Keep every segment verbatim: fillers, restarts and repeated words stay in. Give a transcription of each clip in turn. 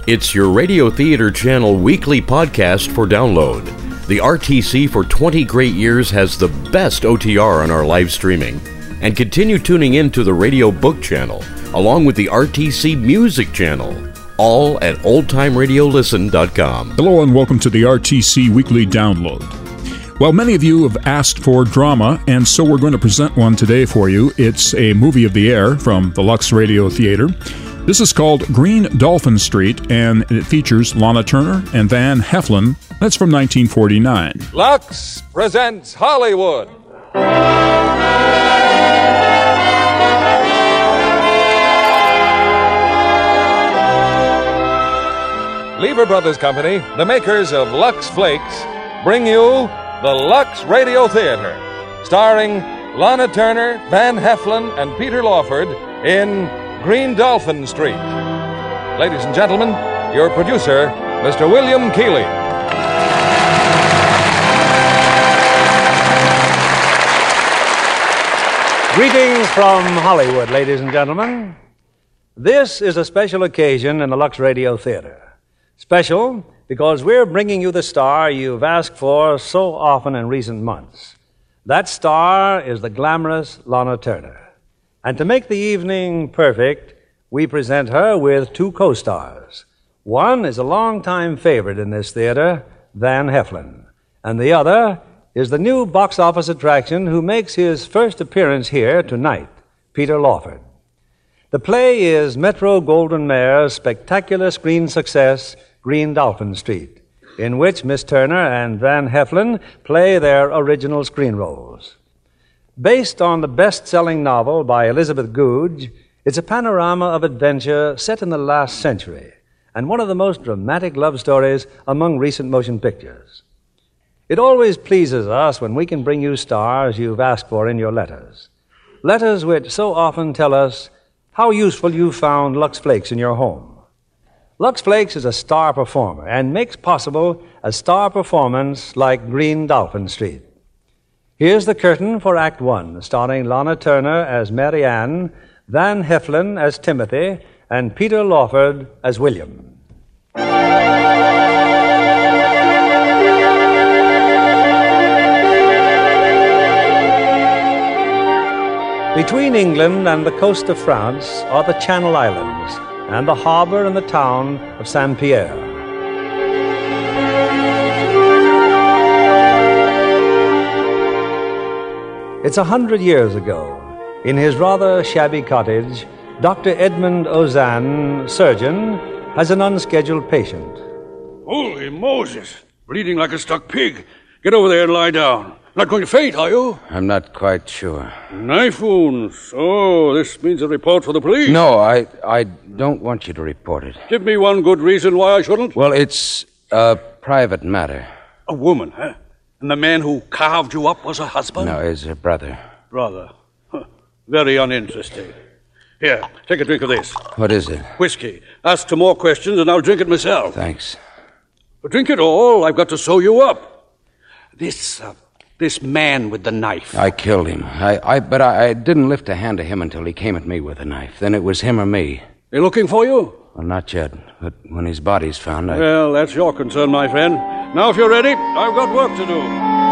It's your Radio Theater Channel weekly podcast for download. The R T C for twenty great years has the best O T R on our live streaming. And continue tuning in to the Radio Book Channel, along with the R T C Music Channel, all at old time radio listen dot com. Hello and welcome to the R T C Weekly Download. Well, many of you have asked for drama, and so we're going to present one today for you. It's a movie of the air from the Lux Radio Theater. This is called Green Dolphin Street, and it features Lana Turner and Van Heflin. That's from nineteen forty-nine. Lux presents Hollywood. Lever Brothers Company, the makers of Lux Flakes, bring you the Lux Radio Theater, starring Lana Turner, Van Heflin, and Peter Lawford in Green Dolphin Street. Ladies and gentlemen, your producer, Mister William Keighley. Greetings from Hollywood, ladies and gentlemen. This is a special occasion in the Lux Radio Theater. Special because we're bringing you the star you've asked for so often in recent months. That star is the glamorous Lana Turner. And to make the evening perfect, we present her with two co-stars. One is a longtime favorite in this theater, Van Heflin, and the other is the new box office attraction who makes his first appearance here tonight, Peter Lawford. The play is Metro-Goldwyn-Mayer's spectacular screen success, Green Dolphin Street, in which Miss Turner and Van Heflin play their original screen roles. Based on the best-selling novel by Elizabeth Goudge, it's a panorama of adventure set in the last century and one of the most dramatic love stories among recent motion pictures. It always pleases us when we can bring you stars you've asked for in your letters. Letters which so often tell us how useful you've found Lux Flakes in your home. Lux Flakes is a star performer and makes possible a star performance like Green Dolphin Street. Here's the curtain for Act One, starring Lana Turner as Mary Ann, Van Heflin as Timothy, and Peter Lawford as William. Between England and the coast of France are the Channel Islands and the harbor and the town of Saint-Pierre. It's a hundred years ago. In his rather shabby cottage, Doctor Edmund Ozanne, surgeon, has an unscheduled patient. Holy Moses! Bleeding like a stuck pig. Get over there and lie down. Not going to faint, are you? I'm not quite sure. Knife wounds. Oh, this means a report for the police. No, I I don't want you to report it. Give me one good reason why I shouldn't. Well, it's a private matter. A woman, huh? And the man who carved you up was her husband? No, he's her brother. Brother. Huh. Very uninteresting. Here, take a drink of this. What is it? Whiskey. Ask some more questions and I'll drink it myself. Thanks. But drink it all. I've got to sew you up. This, uh, this man with the knife. I killed him. I, I, but I, I didn't lift a hand to him until he came at me with a knife. Then it was him or me. They looking for you? Well, not yet. But when his body's found, I... Well, that's your concern, my friend. Now, if you're ready, I've got work to do.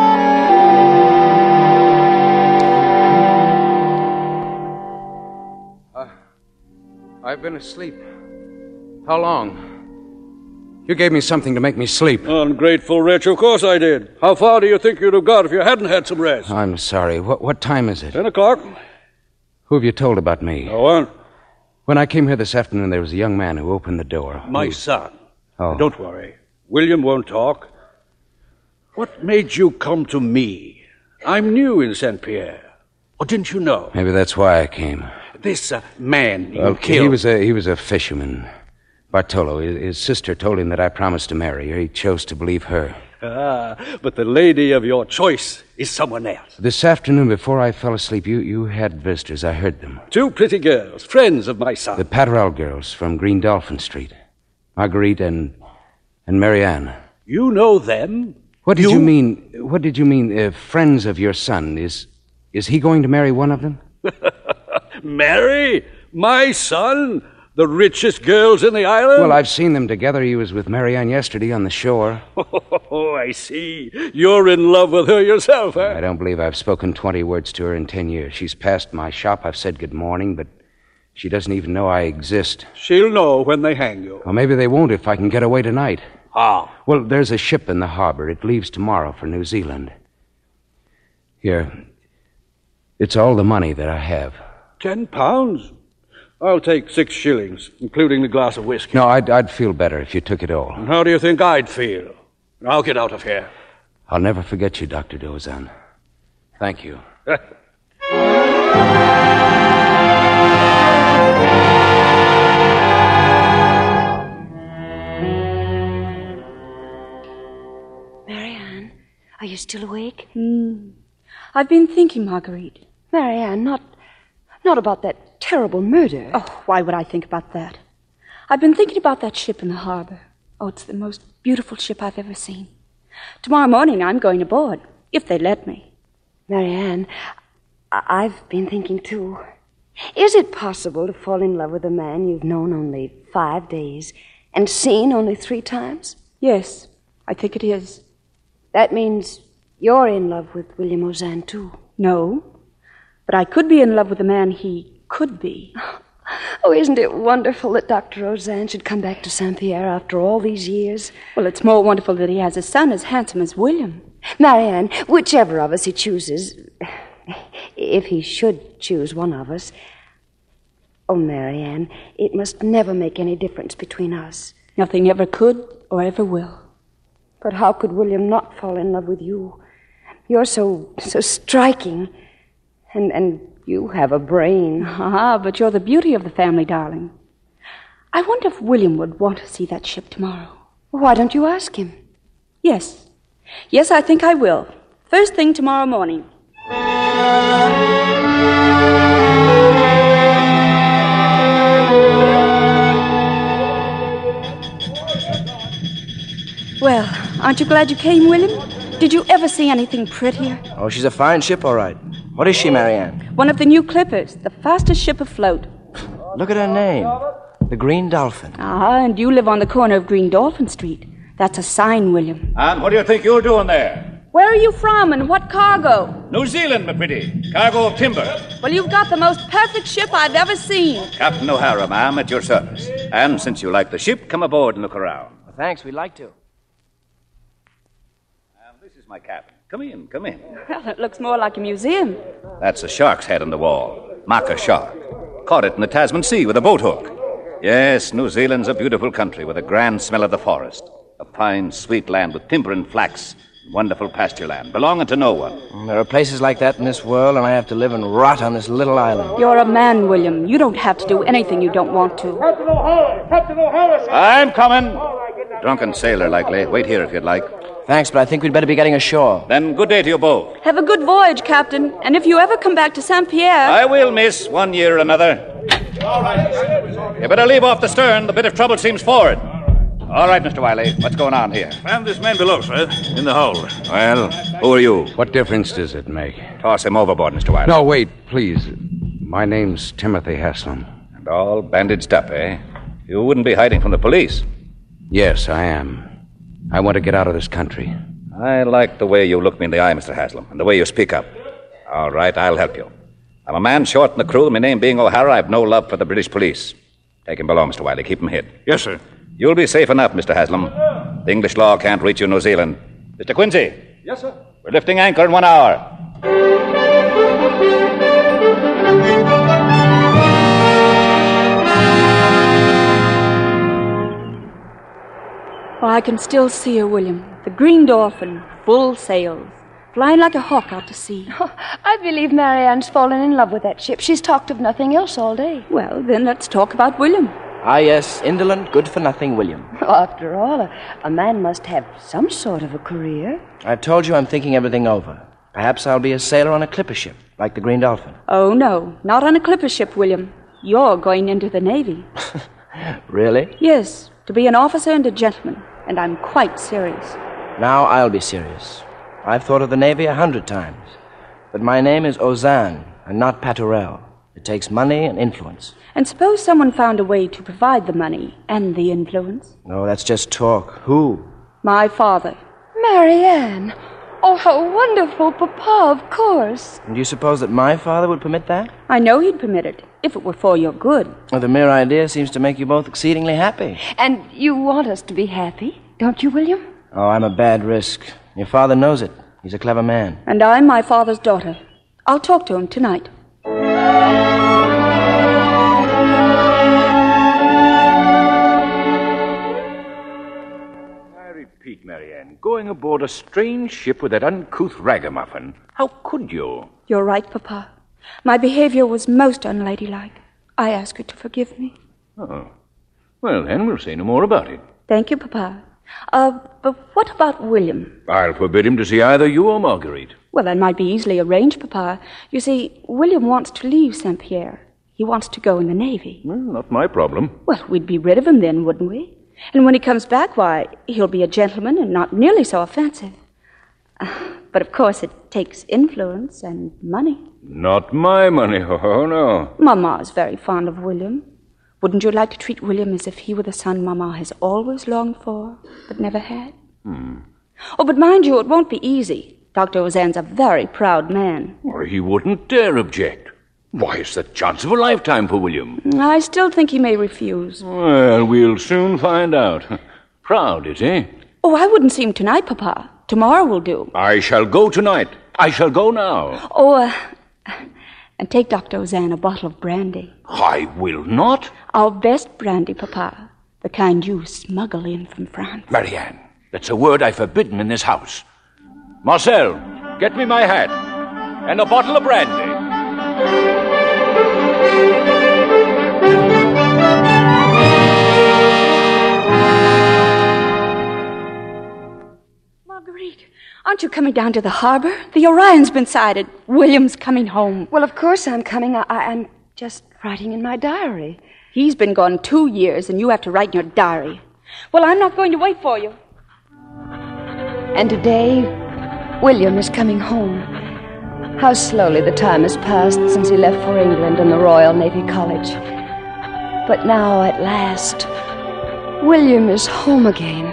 Uh, I've been asleep. How long? You gave me something to make me sleep. Ungrateful wretch, of course I did. How far do you think you'd have got if you hadn't had some rest? I'm sorry. What, what time is it? Ten o'clock. Who have you told about me? No one. When I came here this afternoon, there was a young man who opened the door. My Who? son. Oh. Don't worry. William won't talk. What made you come to me? I'm new in Saint-Pierre. Or didn't you know? Maybe that's why I came. This uh, man you Well, killed... he was a he was a fisherman. Bartolo. His, his sister told him that I promised to marry her. He chose to believe her. Ah, but the lady of your choice is someone else. This afternoon, before I fell asleep, you, you had visitors. I heard them. Two pretty girls, friends of my son. The Patterell girls from Green Dolphin Street. Marguerite and and Marianne. You know them? What did you, you mean? What did you mean? Uh, friends of your son? Is is he going to marry one of them? Marry? My son? The richest girls in the island? Well, I've seen them together. He was with Marianne yesterday on the shore. Oh, I see. You're in love with her yourself, huh? I don't believe I've spoken twenty words to her in ten years. She's passed my shop. I've said good morning, but she doesn't even know I exist. She'll know when they hang you. Well, maybe they won't if I can get away tonight. How? Well, there's a ship in the harbor. It leaves tomorrow for New Zealand. Here. It's all the money that I have. Ten pounds? I'll take six shillings, including the glass of whiskey. No, I'd, I'd feel better if you took it all. And how do you think I'd feel? I'll get out of here. I'll never forget you, Doctor Dozan. Thank you. Marianne, are you still awake? Hmm. I've been thinking, Marguerite. Marianne, not, not about that terrible murder. Oh, why would I think about that? I've been thinking about that ship in the harbor. Oh, it's the most beautiful ship I've ever seen. Tomorrow morning I'm going aboard, if they let me. Marianne, I- I've been thinking too. Is it possible to fall in love with a man you've known only five days and seen only three times? Yes, I think it is. That means you're in love with William Ozanne too. No, but I could be in love with a man he could be. Oh, isn't it wonderful that Doctor Ozanne should come back to Saint Pierre after all these years? Well, it's more wonderful that he has a son as handsome as William. Marianne, whichever of us he chooses, if he should choose one of us, oh, Marianne, it must never make any difference between us. Nothing ever could or ever will. But how could William not fall in love with you? You're so, so striking, and, and you have a brain. Ah, but you're the beauty of the family, darling. I wonder if William would want to see that ship tomorrow. Why don't you ask him? Yes. Yes, I think I will. First thing tomorrow morning. Well, aren't you glad you came, William? Did you ever see anything prettier? Oh, she's a fine ship, all right. What is she, Marianne? One of the new clippers, the fastest ship afloat. Look at her name. The Green Dolphin. Ah, and you live on the corner of Green Dolphin Street. That's a sign, William. And what do you think you're doing there? Where are you from and what cargo? New Zealand, my pretty. Cargo of timber. Well, you've got the most perfect ship I've ever seen. Captain O'Hara, ma'am, at your service. And since you like the ship, come aboard and look around. Well, thanks, we'd like to. And this is my cabin. Come in, come in. Well, it looks more like a museum. That's a shark's head on the wall. Maka shark. Caught it in the Tasman Sea with a boat hook. Yes, New Zealand's a beautiful country with a grand smell of the forest. A fine, sweet land with timber and flax. Wonderful pasture land, belonging to no one. There are places like that in this world, and I have to live and rot on this little island. You're a man, William. You don't have to do anything you don't want to. Captain O'Hara! Captain O'Hara! I'm coming. Drunken sailor, likely. Wait here if you'd like. Thanks, but I think we'd better be getting ashore. Then good day to you both. Have a good voyage, Captain. And if you ever come back to Saint Pierre... I will, miss, one year or another. All right. You better leave off the stern. The bit of trouble seems forward. All right, Mister Wiley. What's going on here? Found this man below, sir, in the hold. Well, who are you? What difference does it make? Toss him overboard, Mister Wiley. No, wait, please. My name's Timothy Haslam. And all bandaged up, eh? You wouldn't be hiding from the police. Yes, I am. I want to get out of this country. I like the way you look me in the eye, Mister Haslam, and the way you speak up. All right, I'll help you. I'm a man short in the crew, my name being O'Hara. I've no love for the British police. Take him below, Mister Wiley. Keep him hid. Yes, sir. You'll be safe enough, Mister Haslam. The English law can't reach you in New Zealand. Mister Quincy. Yes, sir. We're lifting anchor in one hour. Oh, I can still see her, William. The Green Dolphin, full sails, flying like a hawk out to sea. Oh, I believe Marianne's fallen in love with that ship. She's talked of nothing else all day. Well, then let's talk about William. Ah, yes, indolent, good-for-nothing William. Well, after all, a, a man must have some sort of a career. I've told you I'm thinking everything over. Perhaps I'll be a sailor on a clipper ship, like the Green Dolphin. Oh, no, not on a clipper ship, William. You're going into the Navy. Really? Yes, to be an officer and a gentleman. And I'm quite serious. Now I'll be serious. I've thought of the Navy a hundred times. But my name is Ozanne, and not Paturel. It takes money and influence. And suppose someone found a way to provide the money and the influence? No, that's just talk. Who? My father. Marianne. Oh, how wonderful, Papa, of course. And do you suppose that my father would permit that? I know he'd permit it, if it were for your good. Well, the mere idea seems to make you both exceedingly happy. And you want us to be happy, don't you, William? Oh, I'm a bad risk. Your father knows it. He's a clever man. And I'm my father's daughter. I'll talk to him tonight. Repeat, Marianne, going aboard a strange ship with that uncouth ragamuffin. How could you? You're right, Papa. My behavior was most unladylike. I ask you to forgive me. Oh. Well, then, we'll say no more about it. Thank you, Papa. Uh, but what about William? I'll forbid him to see either you or Marguerite. Well, that might be easily arranged, Papa. You see, William wants to leave Saint Pierre. He wants to go in the Navy. Well, not my problem. Well, we'd be rid of him then, wouldn't we? And when he comes back, why, he'll be a gentleman and not nearly so offensive. Uh, but of course it takes influence and money. Not my money, oh no. Mama's very fond of William. Wouldn't you like to treat William as if he were the son Mama has always longed for, but never had? Hmm. Oh, but mind you, it won't be easy. Doctor Ozanne's a very proud man. Or he wouldn't dare object. Why, it's the chance of a lifetime for William. I still think he may refuse. Well, we'll soon find out. Proud, is he? Oh, I wouldn't see him tonight, Papa. Tomorrow will do. I shall go tonight. I shall go now. Oh, uh, and take Doctor Ozanne a bottle of brandy. I will not. Our best brandy, Papa. The kind you smuggle in from France. Marianne, that's a word I've forbidden in this house. Marcel, get me my hat and a bottle of brandy. Marguerite, aren't you coming down to the harbor? The Orion's been sighted. William's coming home. Well, of course I'm coming. I, I'm just writing in my diary. He's been gone two years, and you have to write in your diary. Well, I'm not going to wait for you. And today, William is coming home. How slowly the time has passed since he left for England and the Royal Navy College. But now, at last, William is home again.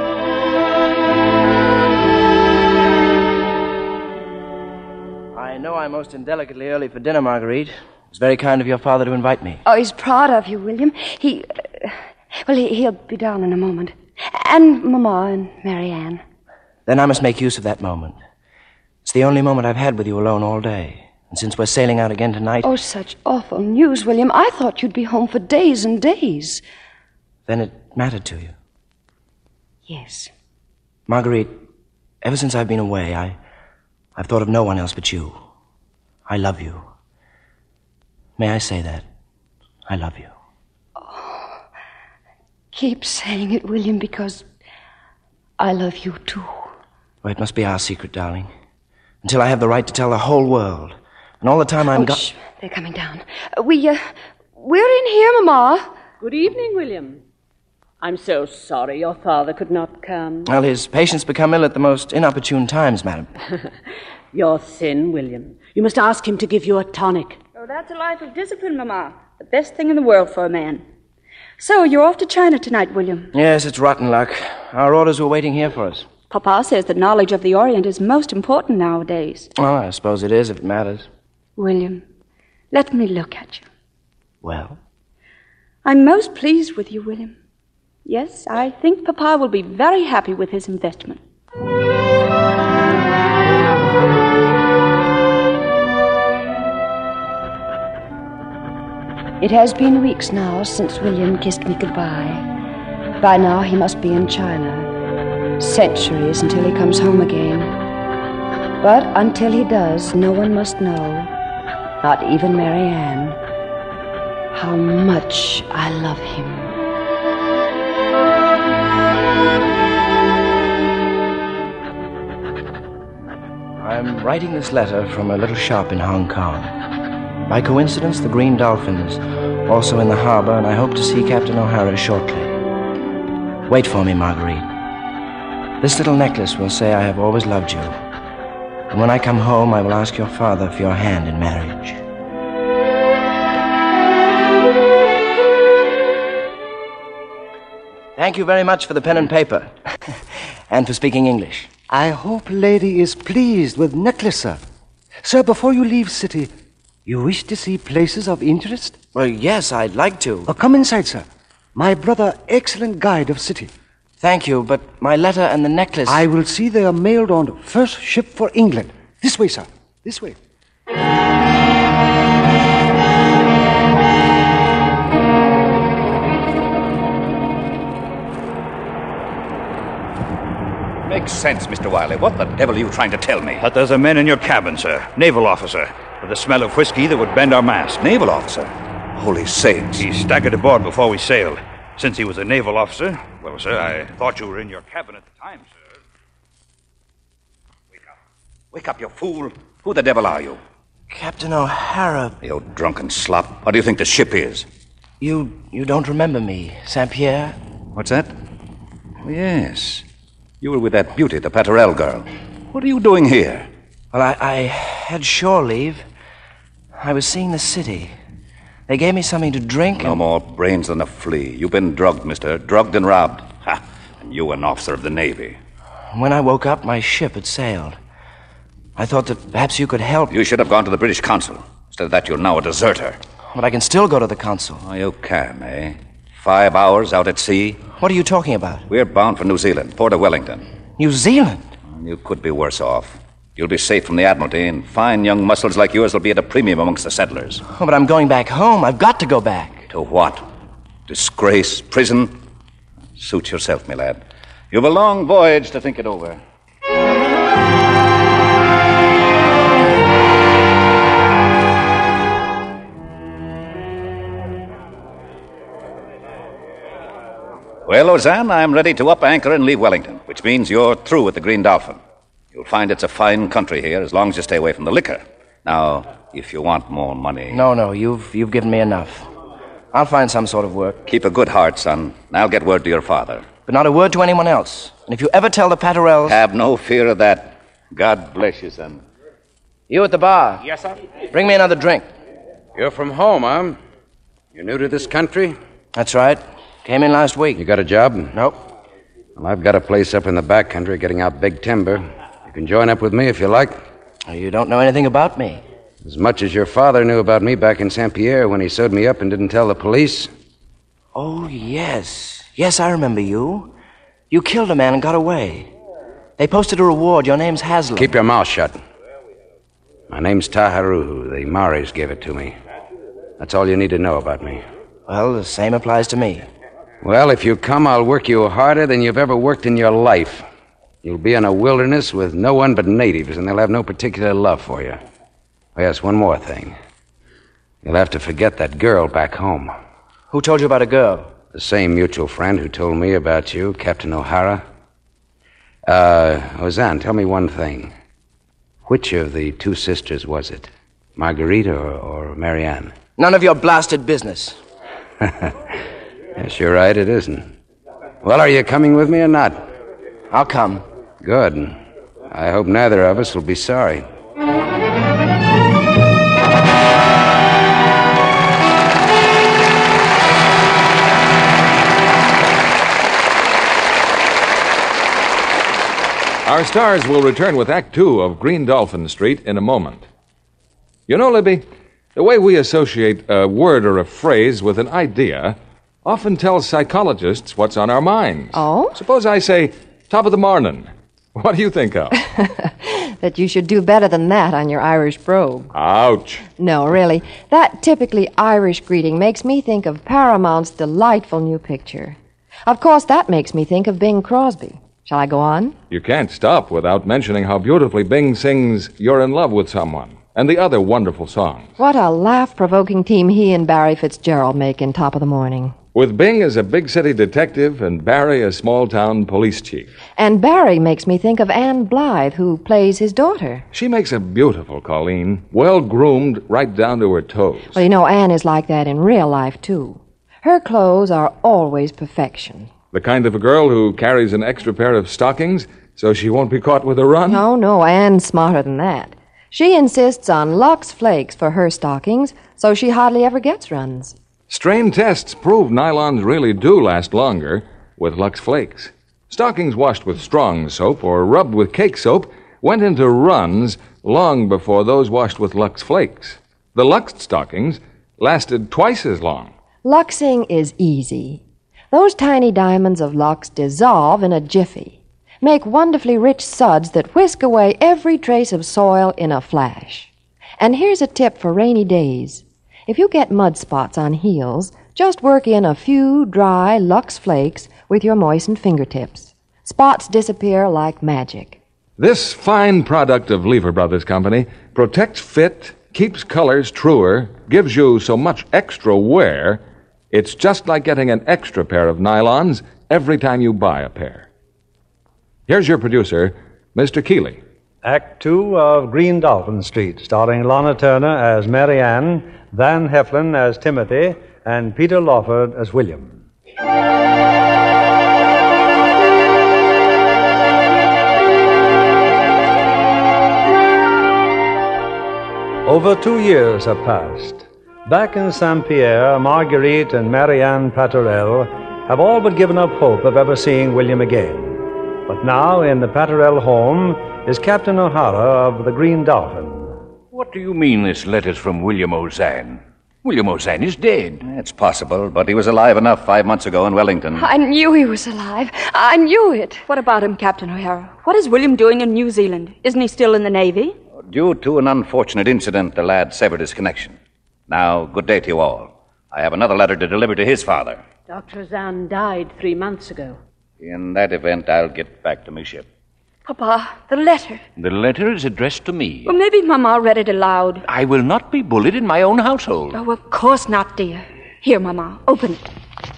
I know I'm most indelicately early for dinner, Marguerite. It's very kind of your father to invite me. Oh, he's proud of you, William. He... Uh, well, he, he'll be down in a moment. And Mama and Marianne. Then I must make use of that moment. It's the only moment I've had with you alone all day. And since we're sailing out again tonight... Oh, such awful news, William. I thought you'd be home for days and days. Then it mattered to you? Yes. Marguerite, ever since I've been away, I, I've thought of no one else but you. I love you. May I say that? I love you. Oh, keep saying it, William, because I love you, too. Well, it must be our secret, darling. Until I have the right to tell the whole world. And all the time I'm oh, gone... Shh, they're coming down. Uh, we, uh, we're in here, Mama. Good evening, William. I'm so sorry your father could not come. Well, his patients become ill at the most inopportune times, madam. You're thin, William. You must ask him to give you a tonic. Oh, that's a life of discipline, Mama. The best thing in the world for a man. So, you're off to China tonight, William? Yes, it's rotten luck. Our orders were waiting here for us. Papa says that knowledge of the Orient is most important nowadays. Well, I suppose it is, if it matters. William, let me look at you. Well? I'm most pleased with you, William. Yes, I think Papa will be very happy with his investment. It has been weeks now since William kissed me goodbye. By now he must be in China. Centuries until he comes home again. But until he does, no one must know, not even Marianne, how much I love him. I'm writing this letter from a little shop in Hong Kong. By coincidence, the Green Dolphin's also in the harbor, and I hope to see Captain O'Hara shortly. Wait for me, Marguerite. This little necklace will say I have always loved you. And when I come home, I will ask your father for your hand in marriage. Thank you very much for the pen and paper. And for speaking English. I hope lady is pleased with necklace, sir. Sir, before you leave city, you wish to see places of interest? Well, yes, I'd like to. Oh, come inside, sir. My brother, excellent guide of city. Thank you, but my letter and the necklace... I will see they are mailed on first ship for England. This way, sir. This way. Makes sense, Mister Wiley. What the devil are you trying to tell me? That there's a man in your cabin, sir. Naval officer. With the smell of whiskey that would bend our mast. Naval officer? Holy saints. He staggered aboard before we sailed. Since he was a naval officer, well, sir, I thought you were in your cabin at the time, sir. Wake up. Wake up, you fool. Who the devil are you? Captain O'Hara. You drunken slop. What do you think the ship is? You you don't remember me, Saint Pierre? What's that? Oh, yes. You were with that beauty, the Paterel girl. What are you doing here? Well, I, I had shore leave. I was seeing the city. They gave me something to drink. No and... more brains than a flea. You've been drugged, mister. Drugged and robbed. Ha! And you an officer of the Navy. When I woke up, my ship had sailed. I thought that perhaps you could help. You should have gone to the British consul. Instead of that, you're now a deserter. But I can still go to the consul. Oh, you can, eh? Five hours out at sea. What are you talking about? We're bound for New Zealand, Port of Wellington. New Zealand? You could be worse off. You'll be safe from the Admiralty, and fine young muscles like yours will be at a premium amongst the settlers. Oh, but I'm going back home. I've got to go back. To what? Disgrace? Prison? Suit yourself, my lad. You've a long voyage to think it over. Well, Ozanne, I'm ready to up anchor and leave Wellington, which means you're through with the Green Dolphin. You'll find it's a fine country here as long as you stay away from the liquor. Now, if you want more money... No, no, you've you've given me enough. I'll find some sort of work. Keep a good heart, son, and I'll get word to your father. But not a word to anyone else. And if you ever tell the Paterels... Have no fear of that. God bless you, son. You at the bar. Yes, sir? Bring me another drink. You're from home, huh? You're new to this country? That's right. Came in last week. You got a job? Nope. Well, I've got a place up in the back country getting out big timber. You can join up with me if you like. You don't know anything about me. As much as your father knew about me back in Saint Pierre when he sewed me up and didn't tell the police. Oh, yes. Yes, I remember you. You killed a man and got away. They posted a reward. Your name's Haslam. Keep your mouth shut. My name's Taharuhu. The Maoris gave it to me. That's all you need to know about me. Well, the same applies to me. Well, if you come, I'll work you harder than you've ever worked in your life. You'll be in a wilderness with no one but natives, and they'll have no particular love for you. Oh, yes, one more thing. You'll have to forget that girl back home. Who told you about a girl? The same mutual friend who told me about you, Captain O'Hara. Uh, Ozanne, tell me one thing. Which of the two sisters was it? Marguerite or, or Marianne? None of your blasted business. Yes, you're right, it isn't. Well, are you coming with me or not? I'll come. Good. I hope neither of us will be sorry. Our stars will return with Act Two of Green Dolphin Street in a moment. You know, Libby, the way we associate a word or a phrase with an idea often tells psychologists what's on our minds. Oh? Suppose I say, top of the morning. What do you think of? That you should do better than that on your Irish brogue. Ouch. No, really. That typically Irish greeting makes me think of Paramount's delightful new picture. Of course, that makes me think of Bing Crosby. Shall I go on? You can't stop without mentioning how beautifully Bing sings You're in Love with Someone and the other wonderful songs. What a laugh-provoking team he and Barry Fitzgerald make in Top of the Morning. With Bing as a big city detective and Barry a small-town police chief. And Barry makes me think of Anne Blythe, who plays his daughter. She makes a beautiful Colleen, well-groomed right down to her toes. Well, you know, Anne is like that in real life, too. Her clothes are always perfection. The kind of a girl who carries an extra pair of stockings so she won't be caught with a run? No, no, Anne's smarter than that. She insists on Lux Flakes for her stockings, so she hardly ever gets runs. Strain tests prove nylons really do last longer. with Lux Flakes. Stockings washed with strong soap or rubbed with cake soap went into runs long before those washed with Lux Flakes. The Lux stockings lasted twice as long. Luxing is easy. Those tiny diamonds of Lux dissolve in a jiffy, make wonderfully rich suds that whisk away every trace of soil in a flash. And here's a tip for rainy days. If you get mud spots on heels, just work in a few dry Lux Flakes with your moistened fingertips. Spots disappear like magic. This fine product of Lever Brothers Company protects fit, keeps colors truer, gives you so much extra wear, it's just like getting an extra pair of nylons every time you buy a pair. Here's your producer, Mister Keeley. Act two of Green Dolphin Street, starring Lana Turner as Mary Ann, Van Heflin as Timothy, and Peter Lawford as William. Over two years have passed. Back in Saint Pierre, Marguerite and Marianne Paterel have all but given up hope of ever seeing William again. But now, in the Paterel home, is Captain O'Hara of the Green Dolphin. What do you mean this letter's from William Ozanne? William Ozanne is dead. It's possible, but he was alive enough five months ago in Wellington. I knew he was alive. I knew it. What about him, Captain O'Hara? What is William doing in New Zealand? Isn't he still in the Navy? Due to an unfortunate incident, the lad severed his connection. Now, good day to you all. I have another letter to deliver to his father. Doctor Ozanne died three months ago. In that event, I'll get back to my ship. Papa, the letter. The letter is addressed to me. Well, maybe Mama read it aloud. I will not be bullied in my own household. Oh, of course not, dear. Here, Mama, open it.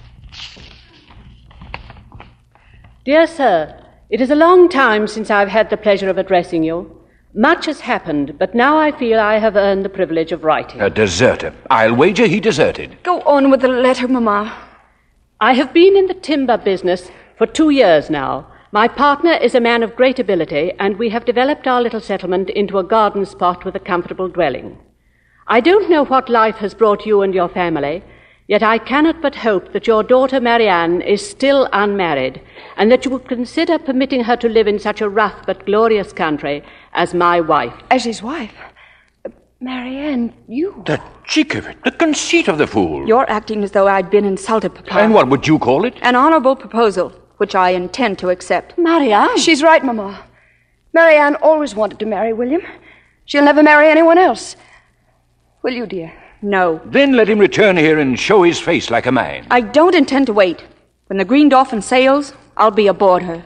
Dear sir, it is a long time since I've had the pleasure of addressing you. Much has happened, but now I feel I have earned the privilege of writing. A deserter. I'll wager he deserted. Go on with the letter, Mama. I have been in the timber business for two years now. My partner is a man of great ability, and we have developed our little settlement into a garden spot with a comfortable dwelling. I don't know what life has brought you and your family, yet I cannot but hope that your daughter Marianne is still unmarried, and that you will consider permitting her to live in such a rough but glorious country as my wife. As his wife? Uh, Marianne, you... The cheek of it, the conceit of the fool. You're acting as though I'd been insulted, Papa. And what would you call it? An honorable proposal, which I intend to accept. Marianne? She's right, Mama. Marianne always wanted to marry William. She'll never marry anyone else. Will you, dear? No. Then let him return here and show his face like a man. I don't intend to wait. When the Green Dolphin sails, I'll be aboard her.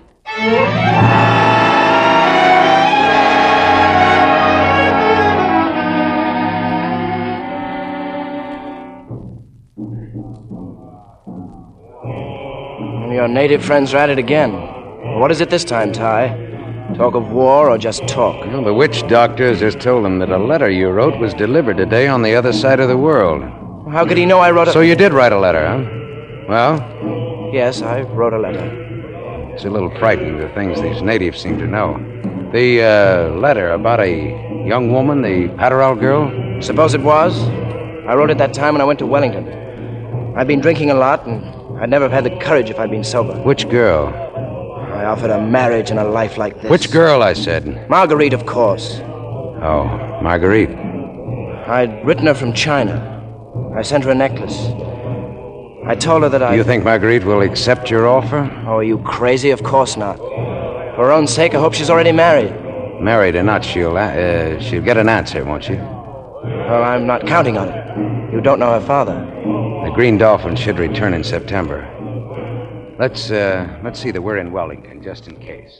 Your native friends are at it again. What is it this time, Ty? Talk of war or just talk? Well, the witch doctor has just told him that a letter you wrote was delivered today on the other side of the world. How could he know I wrote a... So you did write a letter, huh? Well? Yes, I wrote a letter. It's a little frightening, the things these natives seem to know. The uh, letter about a young woman, the Paterel girl? Suppose it was. I wrote it that time when I went to Wellington. I'd been drinking a lot, and I'd never have had the courage if I'd been sober. Which girl? I offered her marriage and a life like this. Which girl, I said? Marguerite, of course. Oh, Marguerite. I'd written her from China. I sent her a necklace. I told her that I... You think Marguerite will accept your offer? Oh, are you crazy? Of course not. For her own sake, I hope she's already married. Married or not, she'll, uh, she'll get an answer, won't she? Well, I'm not counting on it. You don't know her father. The Green Dolphin should return in September. Let's, uh, let's see that we're in Wellington, just in case.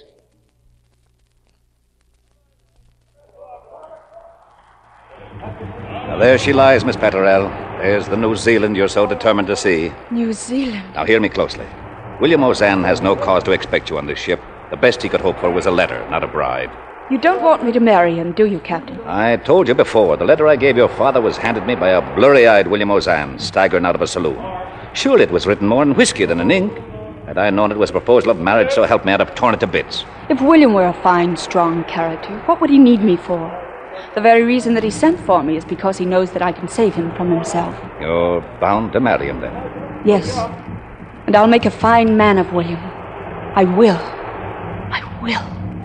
Now, there she lies, Miss Paterel. There's the New Zealand you're so determined to see. New Zealand? Now, hear me closely. William Ozanne has no cause to expect you on this ship. The best he could hope for was a letter, not a bride. You don't want me to marry him, do you, Captain? I told you before, the letter I gave your father was handed me by a blurry-eyed William Ozanne, staggering out of a saloon. Surely it was written more in whiskey than in ink. Had I known it was a proposal of marriage, so help me, I'd have torn it to bits. If William were a fine, strong character, what would he need me for? The very reason that he sent for me is because he knows that I can save him from himself. You're bound to marry him, then? Yes. And I'll make a fine man of William. I will. I will.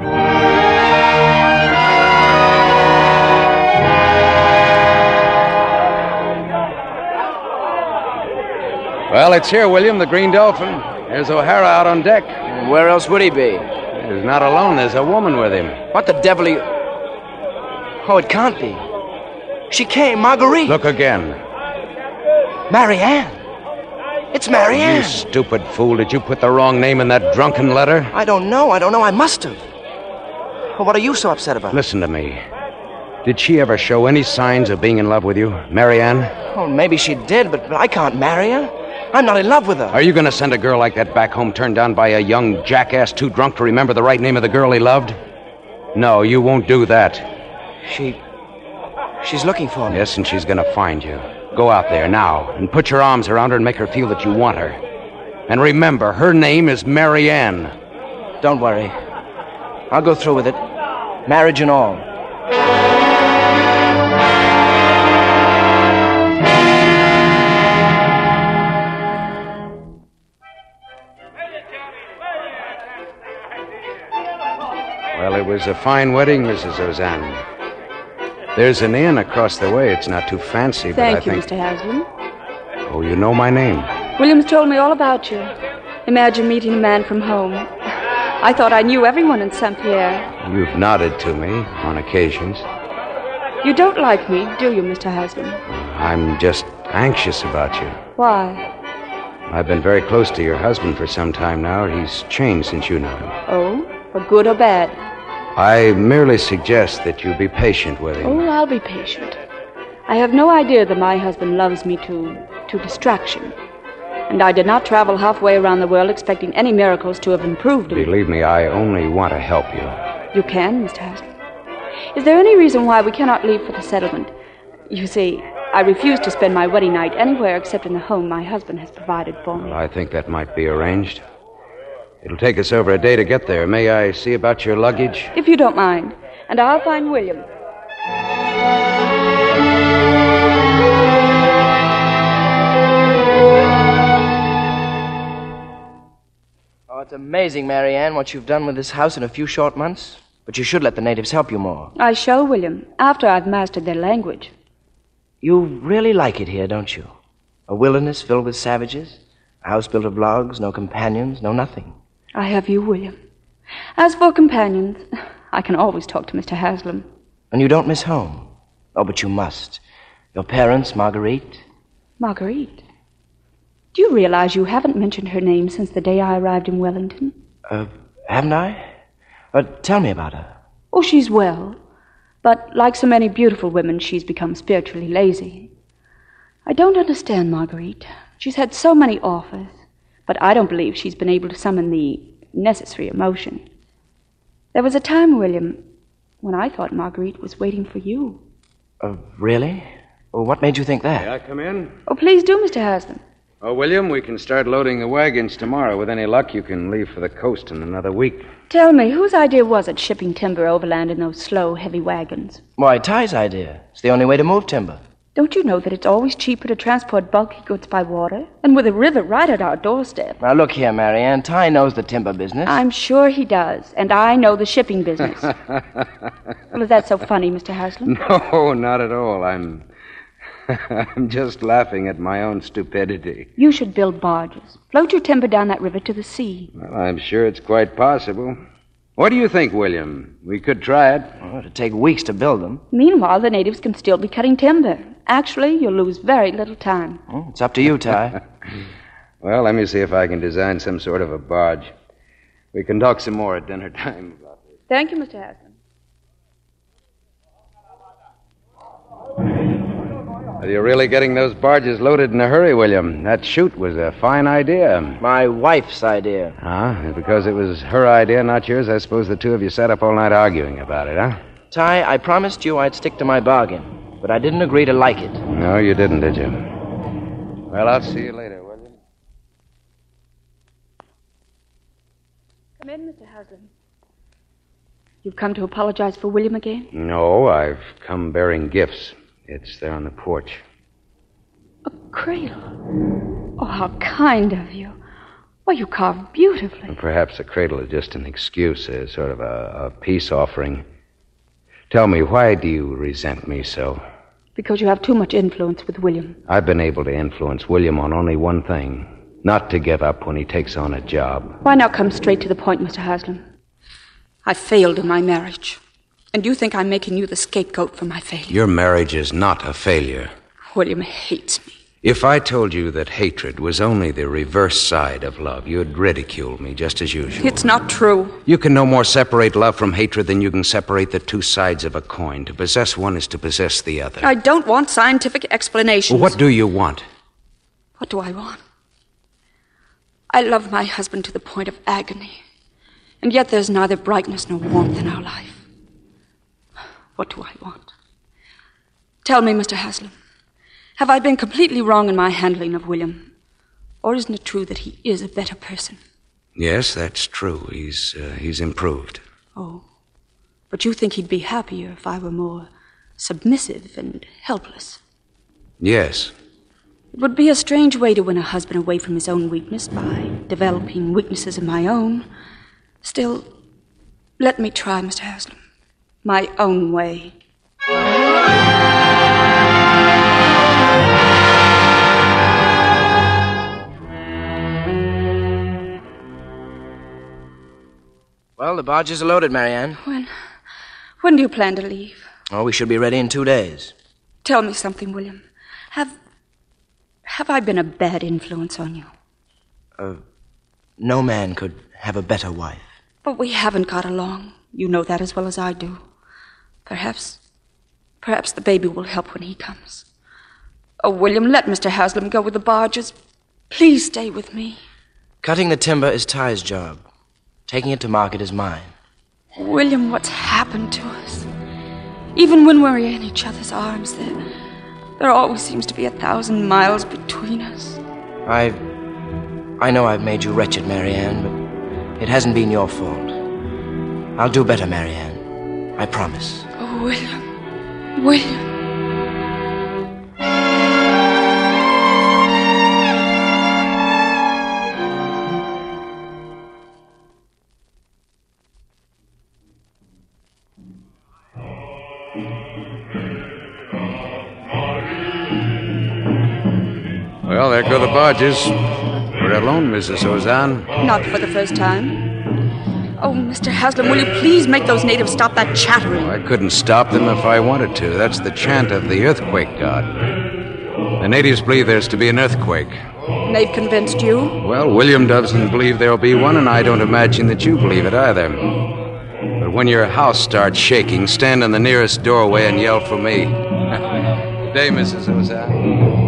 Well, it's here, William, the Green Dolphin. There's O'Hara out on deck. Where else would he be? He's not alone. There's a woman with him. What the devil are you... Oh, it can't be. She came, Marguerite. Look again. Marianne. It's Marianne. You stupid fool. Did you put the wrong name in that drunken letter? I don't know. I don't know. I must have. Well, what are you so upset about? Listen to me. Did she ever show any signs of being in love with you, Marianne? Oh, maybe she did, but, but I can't marry her. I'm not in love with her. Are you going to send a girl like that back home turned down by a young jackass too drunk to remember the right name of the girl he loved? No, you won't do that. She... She's looking for me. Yes, and she's going to find you. Go out there now and put your arms around her and make her feel that you want her. And remember, her name is Marianne. Don't worry. I'll go through with it. Marriage and all. Well, it was a fine wedding, Missus Ozanne. There's an inn across the way. It's not too fancy, but Thank I you, think... Mister Haslam. Oh, you know my name. Williams told me all about you. Imagine meeting a man from home. I thought I knew everyone in Saint Pierre. You've nodded to me on occasions. You don't like me, do you, Mister Haslam? I'm just anxious about you. Why? I've been very close to your husband for some time now. He's changed since you know him. Oh? For good or bad? I merely suggest that you be patient with him. Oh, I'll be patient. I have no idea that my husband loves me to, to distraction. And I did not travel halfway around the world expecting any miracles to have improved him. Believe me, I only want to help you. You can, Mister Haslam. Is there any reason why we cannot leave for the settlement? You see, I refuse to spend my wedding night anywhere except in the home my husband has provided for me. Well, I think that might be arranged. It'll take us over a day to get there. May I see about your luggage? If you don't mind. And I'll find William. Oh, it's amazing, Marianne, what you've done with this house in a few short months. But you should let the natives help you more. I shall, William, after I've mastered their language. You really like it here, don't you? A wilderness filled with savages, a house built of logs, no companions, no nothing. I have you, William. As for companions, I can always talk to Mister Haslam. And you don't miss home? Oh, but you must. Your parents, Marguerite. Marguerite? Do you realize you haven't mentioned her name since the day I arrived in Wellington? Uh, haven't I? Uh, tell me about her. Oh, she's well. But like so many beautiful women, she's become spiritually lazy. I don't understand Marguerite. She's had so many offers, but I don't believe she's been able to summon the necessary emotion. There was a time, William, when I thought Marguerite was waiting for you. Uh, really? Well, what made you think that? May I come in? Oh, please do, Mister Haslam. Oh, William, we can start loading the wagons tomorrow. With any luck, you can leave for the coast in another week. Tell me, whose idea was it shipping timber overland in those slow, heavy wagons? Why, Ty's idea. It's the only way to move timber. Don't you know that it's always cheaper to transport bulky goods by water? And with a river right at our doorstep. Now, look here, Marianne. Ty knows the timber business. I'm sure he does. And I know the shipping business. Well, is that so funny, Mister Haslam? No, not at all. I'm... I'm just laughing at my own stupidity. You should build barges. Float your timber down that river to the sea. Well, I'm sure it's quite possible. What do you think, William? We could try it. Well, it'd take weeks to build them. Meanwhile, the natives can still be cutting timber. Actually, you'll lose very little time. Well, it's up to you, Ty. Well, let me see if I can design some sort of a barge. We can talk some more at dinner time about this. Thank you, Mister Haslam. Are you really getting those barges loaded in a hurry, William? That chute was a fine idea. My wife's idea. Ah, because it was her idea, not yours, I suppose the two of you sat up all night arguing about it, huh? Ty, I promised you I'd stick to my bargain, but I didn't agree to like it. No, you didn't, did you? Well, I'll see you later, William. Come in, Mister Haslam. You've come to apologize for William again? No, I've come bearing gifts. It's there on the porch. A cradle? Oh, how kind of you. Well, you carve beautifully. And perhaps the cradle is just an excuse, a sort of a, a peace offering. Tell me, why do you resent me so? Because you have too much influence with William. I've been able to influence William on only one thing. Not to give up when he takes on a job. Why not come straight to the point, Mister Haslam? I failed in my marriage. And you think I'm making you the scapegoat for my failure. Your marriage is not a failure. William hates me. If I told you that hatred was only the reverse side of love, you'd ridicule me just as usual. It's not true. You can no more separate love from hatred than you can separate the two sides of a coin. To possess one is to possess the other. I don't want scientific explanations. Well, what do you want? What do I want? I love my husband to the point of agony. And yet there's neither brightness nor warmth in our life. What do I want? Tell me, Mister Haslam. Have I been completely wrong in my handling of William? Or isn't it true that he is a better person? Yes, that's true. He's, uh, he's improved. Oh. But you think he'd be happier if I were more submissive and helpless? Yes. It would be a strange way to win a husband away from his own weakness by developing weaknesses of my own. Still, let me try, Mister Haslam. My own way. Well, the barges are loaded, Marianne. When... when do you plan to leave? Oh, we should be ready in two days. Tell me something, William. Have... have I been a bad influence on you? Uh, no man could have a better wife. But we haven't got along. You know that as well as I do. Perhaps... perhaps the baby will help when he comes. Oh, William, let Mister Haslam go with the barges. Please stay with me. Cutting the timber is Ty's job. Taking it to market is mine. William, what's happened to us? Even when we're in each other's arms, there, there always seems to be a thousand miles between us. I... I know I've made you wretched, Marianne, but it hasn't been your fault. I'll do better, Marianne. I promise. Oh, William. William. Well, there go the barges. We're alone, Missus Ozan. Not for the first time. Oh, Mister Haslam, will you please make those natives stop that chattering? I couldn't stop them if I wanted to. That's the chant of the earthquake god. The natives believe there's to be an earthquake. They've convinced you? Well, William doesn't believe there'll be one, and I don't imagine that you believe it either. But when your house starts shaking, stand in the nearest doorway and yell for me. Good day, Missus Ozan.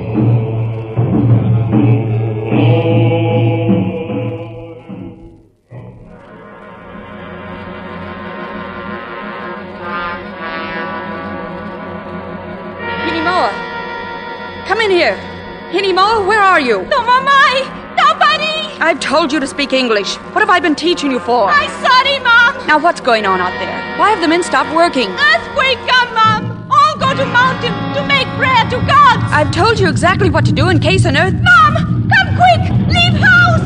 Come in here. Hinimoa, where are you? No, Mama. Nobody. I've told you to speak English. What have I been teaching you for? I'm sorry, Mom. Now, what's going on out there? Why have the men stopped working? Earthquake come, Mom. All go to mountain to make prayer to gods. I've told you exactly what to do in case an earth... Mom, come quick. Leave house.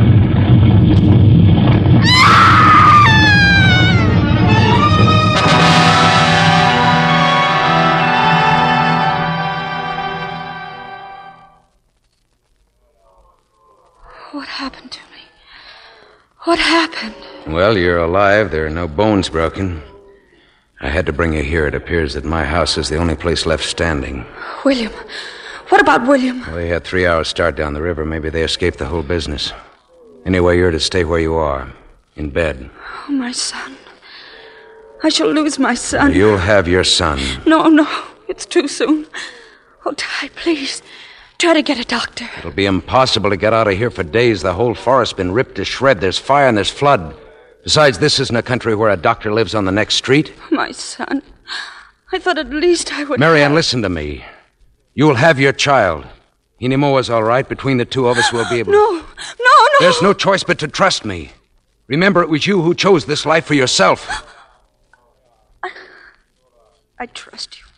What happened to me? What happened? Well, you're alive. There are no bones broken. I had to bring you here. It appears that my house is the only place left standing. William. What about William? Well, they had three hours start down the river. Maybe they escaped the whole business. Anyway, you're to stay where you are, in bed. Oh, my son. I shall lose my son. You'll have your son. No, no. It's too soon. Oh, Ty, please. Try to get a doctor. It'll be impossible to get out of here for days. The whole forest's been ripped to shred. There's fire and there's flood. Besides, this isn't a country where a doctor lives on the next street. My son. I thought at least I would... Marianne, have... listen to me. You'll have your child. Hinimoa's all right. Between the two of us, we'll be able... No, no, no. There's no choice but to trust me. Remember, it was you who chose this life for yourself. I, I trust you.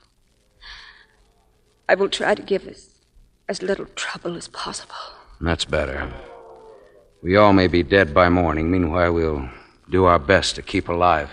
I will try to give as, as little trouble as possible. That's better. We all may be dead by morning. Meanwhile, we'll do our best to keep alive.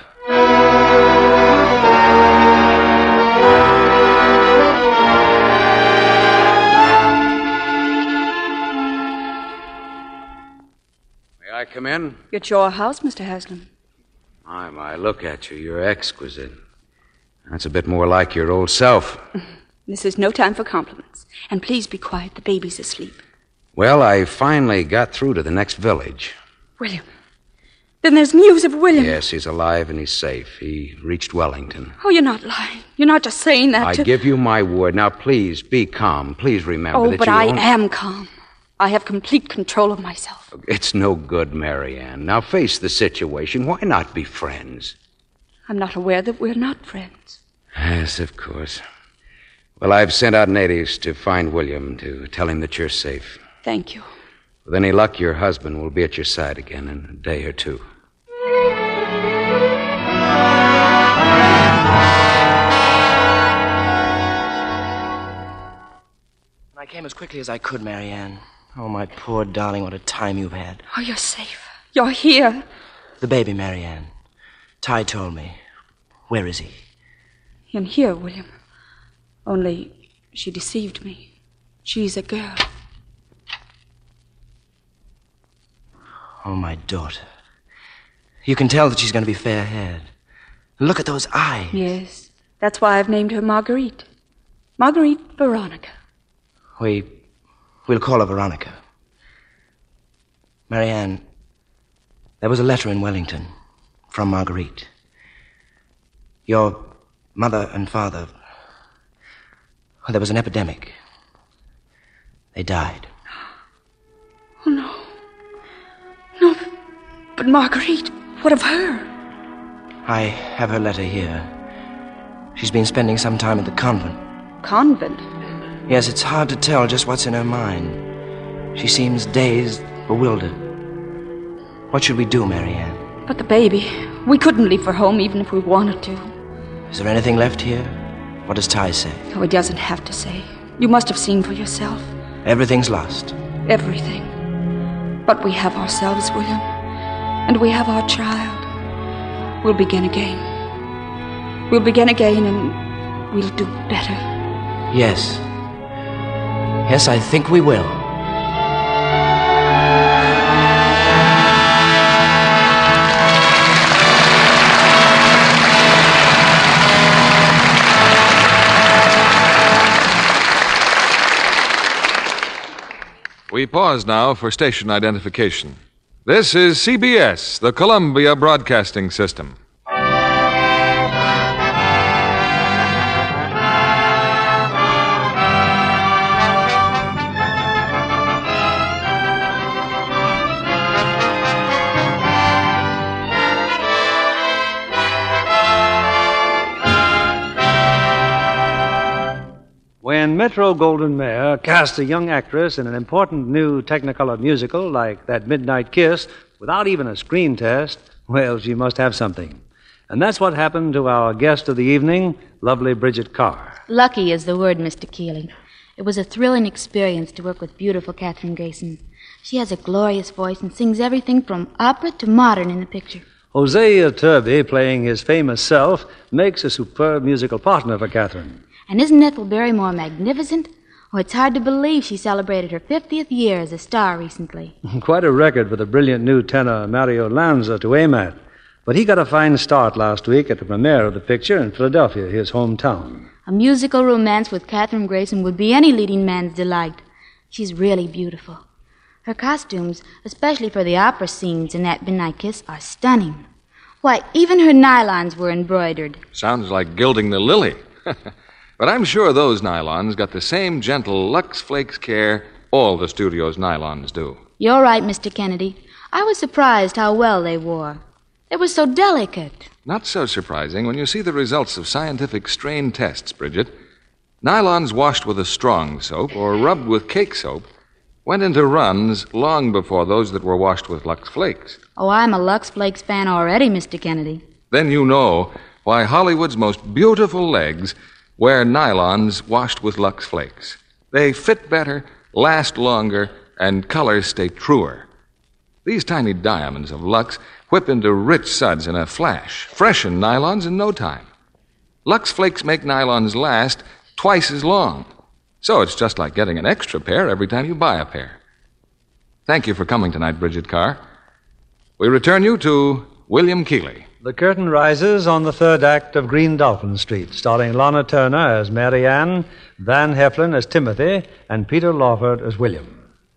May I come in? It's your house, Mister Haslam. My, my, look at you. You're exquisite. That's a bit more like your old self. This is no time for compliments. And please be quiet. The baby's asleep. Well, I finally got through to the next village. William. Then there's news of William. Yes, he's alive and he's safe. He reached Wellington. Oh, you're not lying. You're not just saying that I to... give you my word. Now, please, be calm. Please remember oh, that but you I won't... am calm. I have complete control of myself. It's no good, Marianne. Now, face the situation. Why not be friends? I'm not aware that we're not friends. Yes, of course. Well, I've sent out natives to find William, to tell him that you're safe. Thank you. With any luck, your husband will be at your side again in a day or two. I came as quickly as I could, Marianne. Oh, my poor darling, what a time you've had. Oh, you're safe. You're here. The baby, Marianne. Ty told me. Where is he? In here, William. Only she deceived me. She's a girl. Oh, my daughter. You can tell that she's going to be fair-haired. Look at those eyes. Yes. That's why I've named her Marguerite. Marguerite Veronica. We... we'll call her Veronica. Marianne, there was a letter in Wellington from Marguerite. Your mother and father... Well, there was an epidemic. They died. Oh, no. No, but Marguerite, what of her? I have her letter here. She's been spending some time at the convent. Convent? Yes, it's hard to tell just what's in her mind. She seems dazed, bewildered. What should we do, Marianne? But the baby. We couldn't leave for home even if we wanted to. Is there anything left here? What does Ty say? Oh, he doesn't have to say. You must have seen for yourself. Everything's lost. Everything. But we have ourselves, William. And we have our child. We'll begin again. We'll begin again and we'll do better. Yes. Yes, I think we will. We pause now for station identification. This is C B S, the Columbia Broadcasting System. When Metro-Goldwyn-Mayer cast a young actress in an important new Technicolor musical like That Midnight Kiss without even a screen test, well, she must have something. And that's what happened to our guest of the evening, lovely Bridget Carr. Lucky is the word, Mister Keeley. It was a thrilling experience to work with beautiful Katherine Grayson. She has a glorious voice and sings everything from opera to modern in the picture. Hosea Turby, playing his famous self, makes a superb musical partner for Katherine. And isn't Ethel Barrymore magnificent? Oh, it's hard to believe she celebrated her fiftieth year as a star recently. Quite a record for the brilliant new tenor Mario Lanza to aim at. But he got a fine start last week at the premiere of the picture in Philadelphia, his hometown. A musical romance with Katherine Grayson would be any leading man's delight. She's really beautiful. Her costumes, especially for the opera scenes in That Midnight Kiss, are stunning. Why, even her nylons were embroidered. Sounds like gilding the lily. But I'm sure those nylons got the same gentle Lux Flakes care all the studio's nylons do. You're right, Mister Kennedy. I was surprised how well they wore. They were so delicate. Not so surprising when you see the results of scientific strain tests, Bridget. Nylons washed with a strong soap or rubbed with cake soap went into runs long before those that were washed with Lux Flakes. Oh, I'm a Lux Flakes fan already, Mister Kennedy. Then you know why Hollywood's most beautiful legs wear nylons washed with Lux Flakes. They fit better, last longer, and colors stay truer. These tiny diamonds of Lux whip into rich suds in a flash, freshen nylons in no time. Lux Flakes make nylons last twice as long. So it's just like getting an extra pair every time you buy a pair. Thank you for coming tonight, Bridget Carr. We return you to William Keighley. The curtain rises on the third act of Green Dolphin Street, starring Lana Turner as Mary Ann, Van Heflin as Timothy, and Peter Lawford as William.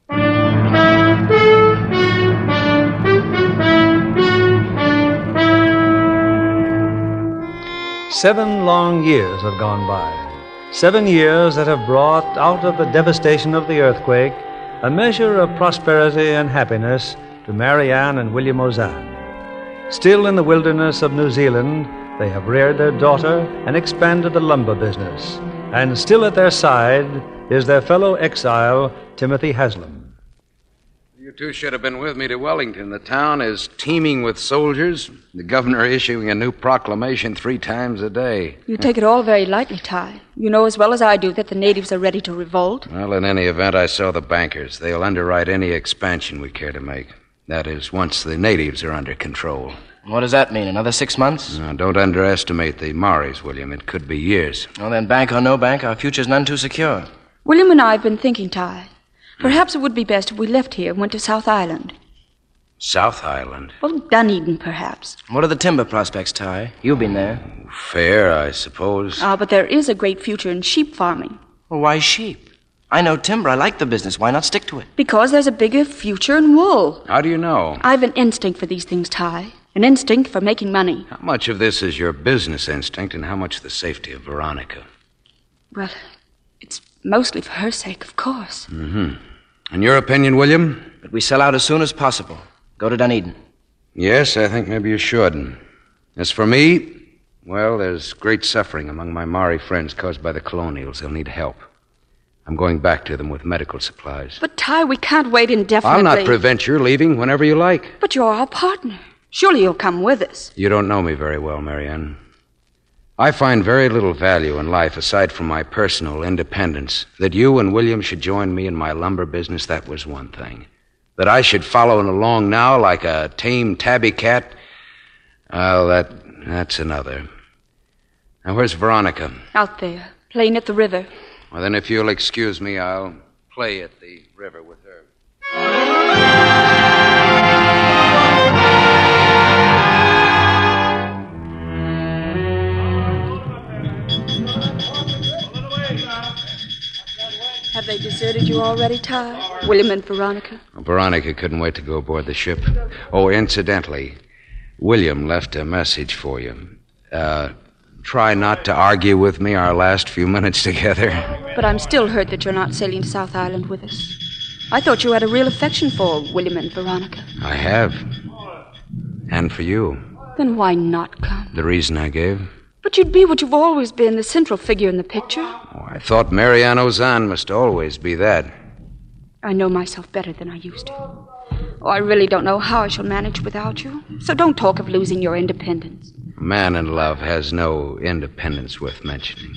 Seven long years have gone by. Seven years that have brought out of the devastation of the earthquake a measure of prosperity and happiness to Mary Ann and William Ozanne. Still in the wilderness of New Zealand, they have reared their daughter and expanded the lumber business. And still at their side is their fellow exile, Timothy Haslam. You two should have been with me to Wellington. The town is teeming with soldiers. The governor issuing a new proclamation three times a day. You take it all very lightly, Ty. You know as well as I do that the natives are ready to revolt. Well, in any event, I saw the bankers. They'll underwrite any expansion we care to make. That is, once the natives are under control. What does that mean? Another six months? Now, don't underestimate the Maoris, William. It could be years. Well, then, bank or no bank, our future's none too secure. William and I have been thinking, Ty. Perhaps it would be best if we left here and went to South Island. South Island? Well, Dunedin, perhaps. What are the timber prospects, Ty? You've been there. Fair, I suppose. Ah, but there is a great future in sheep farming. Well, why sheep? I know timber. I like the business. Why not stick to it? Because there's a bigger future in wool. How do you know? I've an instinct for these things, Ty. An instinct for making money. How much of this is your business instinct and how much the safety of Veronica? Well, it's mostly for her sake, of course. Mm-hmm. In your opinion, William? That we sell out as soon as possible. Go to Dunedin. Yes, I think maybe you should. As for me, well, there's great suffering among my Maori friends caused by the colonials. They'll need help. I'm going back to them with medical supplies. But, Ty, we can't wait indefinitely. I'll not prevent your leaving whenever you like. But you're our partner. Surely you'll come with us. You don't know me very well, Marianne. I find very little value in life aside from my personal independence. That you and William should join me in my lumber business, that was one thing. That I should follow along now like a tame tabby cat, well, that, that's another. Now, where's Veronica? Out there, playing at the river. Well, then, if you'll excuse me, I'll play at the river with her. Have they deserted you already, Ty? William and Veronica? Well, Veronica couldn't wait to go aboard the ship. Oh, incidentally, William left a message for you. Uh, try not to argue with me our last few minutes together. But I'm still hurt that you're not sailing to South Island with us. I thought you had a real affection for William and Veronica. I have. And for you. Then why not come? The reason I gave? But you'd be what you've always been, the central figure in the picture. Oh, I thought Mary Ann Ozanne must always be that. I know myself better than I used to. Oh, I really don't know how I shall manage without you. So don't talk of losing your independence. A man in love has no independence worth mentioning.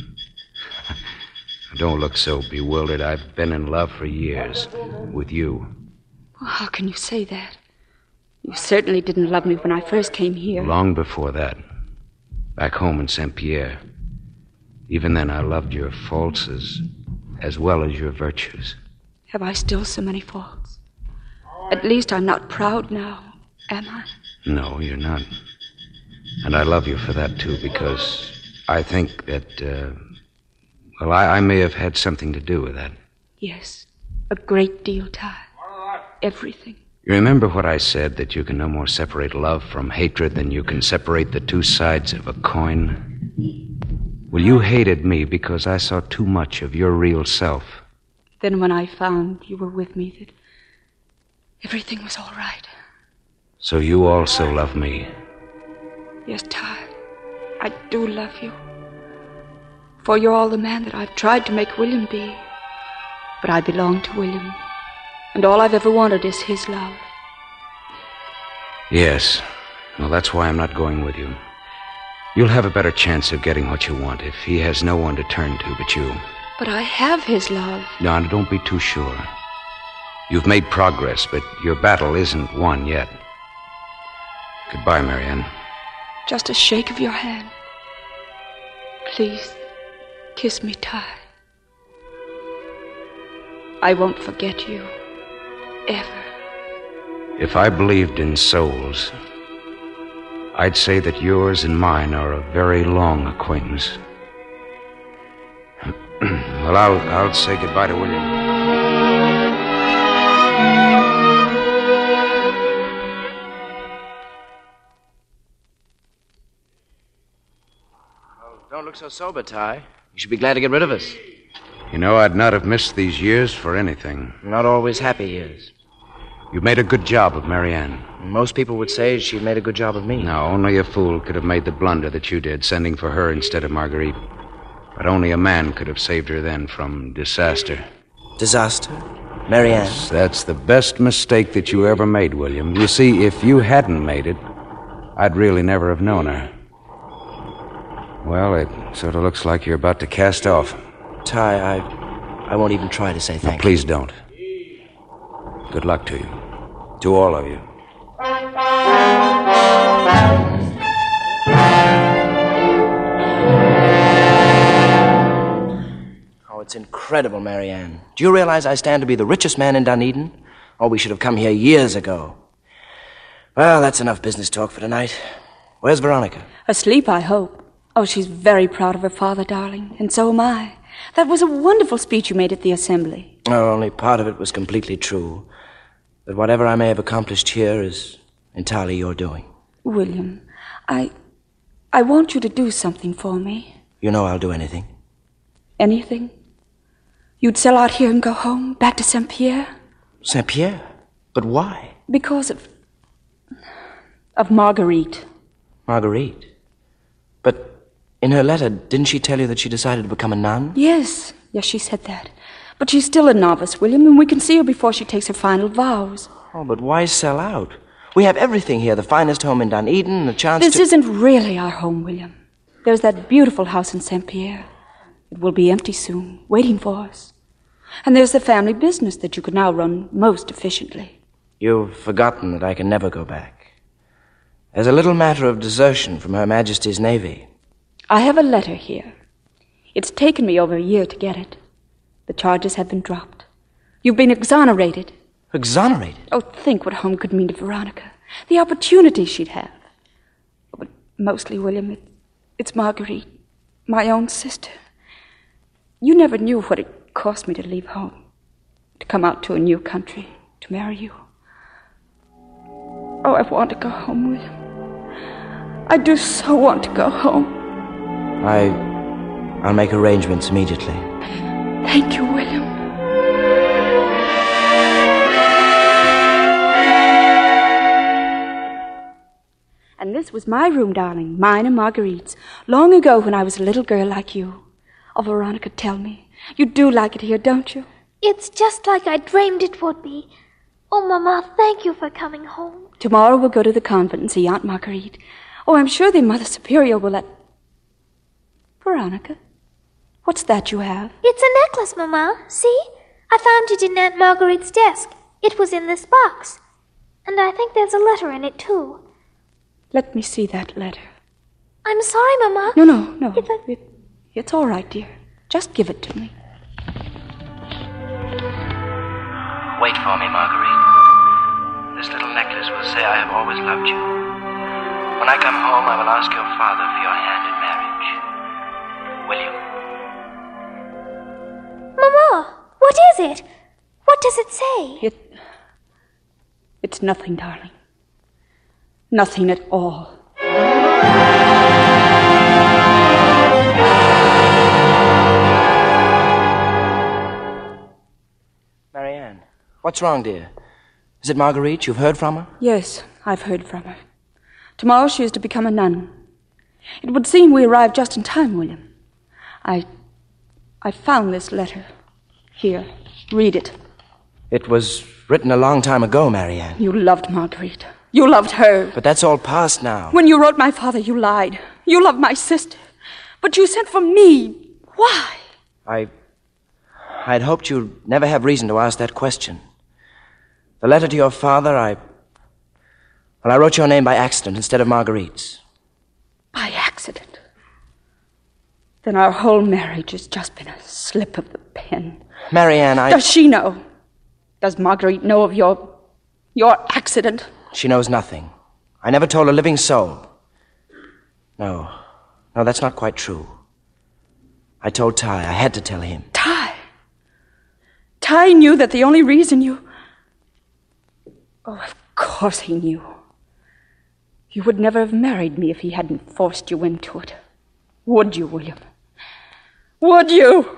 Don't look so bewildered. I've been in love for years. With you. Well, how can you say that? You certainly didn't love me when I first came here. Long before that. Back home in Saint Pierre. Even then, I loved your faults as, as well as your virtues. Have I still so many faults? At least I'm not proud now, am I? No, you're not. And I love you for that, too, because I think that, uh, well, I, I may have had something to do with that. Yes, a great deal, Ty. Everything. You remember what I said, that you can no more separate love from hatred than you can separate the two sides of a coin? Well, you hated me because I saw too much of your real self. Then when I found you were with me, that everything was all right. So you also love me? Yes, Ty, I do love you. For you're all the man that I've tried to make William be. But I belong to William. And all I've ever wanted is his love. Yes. Well, that's why I'm not going with you. You'll have a better chance of getting what you want if he has no one to turn to but you. But I have his love. No, don't be too sure. You've made progress, but your battle isn't won yet. Goodbye, Marianne. Just a shake of your hand. Please, kiss me, Ty. I won't forget you, ever. If I believed in souls, I'd say that yours and mine are a very long acquaintance. Well, I'll, I'll say goodbye to William. Oh, don't look so sober, Ty. You should be glad to get rid of us. You know, I'd not have missed these years for anything. Not always happy years. You made a good job of Marianne. Most people would say she made a good job of me. No, only a fool could have made the blunder that you did, sending for her instead of Marguerite. But only a man could have saved her then from disaster. Disaster? Marianne? Yes, that's the best mistake that you ever made, William. You see, if you hadn't made it, I'd really never have known her. Well, it sort of looks like you're about to cast off. Ty, I, I won't even try to say thank you. Please don't. Good luck to you. To all of you. Oh, it's incredible, Marianne. Do you realize I stand to be the richest man in Dunedin? Oh, we should have come here years ago. Well, that's enough business talk for tonight. Where's Veronica? Asleep, I hope. Oh, she's very proud of her father, darling, and so am I. That was a wonderful speech you made at the assembly. Oh, only part of it was completely true. But whatever I may have accomplished here is entirely your doing. William, I... I want you to do something for me. You know I'll do anything. Anything? You'd sell out here and go home, back to Saint Pierre? Saint Pierre? But why? Because of... of Marguerite. Marguerite? But in her letter, didn't she tell you that she decided to become a nun? Yes. Yes, she said that. But she's still a novice, William, and we can see her before she takes her final vows. Oh, but why sell out? We have everything here, the finest home in Dunedin, and the chance This to... isn't really our home, William. There's that beautiful house in Saint Pierre. It will be empty soon, waiting for us. And there's the family business that you could now run most efficiently. You've forgotten that I can never go back. There's a little matter of desertion from Her Majesty's Navy. I have a letter here. It's taken me over a year to get it. The charges have been dropped. You've been exonerated. Exonerated? Oh, think what home could mean to Veronica. The opportunity she'd have. But mostly, William, it, it's Marguerite, my own sister. You never knew what it cost me to leave home, to come out to a new country, to marry you. Oh, I want to go home, William. I do so want to go home. I... I'll make arrangements immediately. Thank you, William. And this was my room, darling, mine and Marguerite's, long ago when I was a little girl like you. Oh, Veronica, tell me, you do like it here, don't you? It's just like I dreamed it would be. Oh, Mama, thank you for coming home. Tomorrow we'll go to the convent and see Aunt Marguerite. Oh, I'm sure the Mother Superior will let... Veronica, what's that you have? It's a necklace, Mama. See? I found it in Aunt Marguerite's desk. It was in this box. And I think there's a letter in it, too. Let me see that letter. I'm sorry, Mama. No, no, no. If I... It, it's all right, dear. Just give it to me. Wait for me, Marguerite. This little necklace will say I have always loved you. When I come home, I will ask your father for your hand in marriage. William. Mama, what is it? What does it say? It... It's nothing, darling. Nothing at all. Marianne, what's wrong, dear? Is it Marguerite? You've heard from her? Yes, I've heard from her. Tomorrow she is to become a nun. It would seem we arrived just in time, William. I... I found this letter. Here, read it. It was written a long time ago, Marianne. You loved Marguerite. You loved her. But that's all past now. When you wrote my father, you lied. You loved my sister. But you sent for me. Why? I... I'd hoped you'd never have reason to ask that question. The letter to your father, I... Well, I wrote your name by accident instead of Marguerite's. By accident? Then our whole marriage has just been a slip of the pen. Marianne, I... Does she know? Does Marguerite know of your... your accident? She knows nothing. I never told a living soul. No. No, that's not quite true. I told Ty. I had to tell him. Ty? Ty knew that the only reason you... Oh, of course he knew. You would never have married me if he hadn't forced you into it. Would you, William? Would you?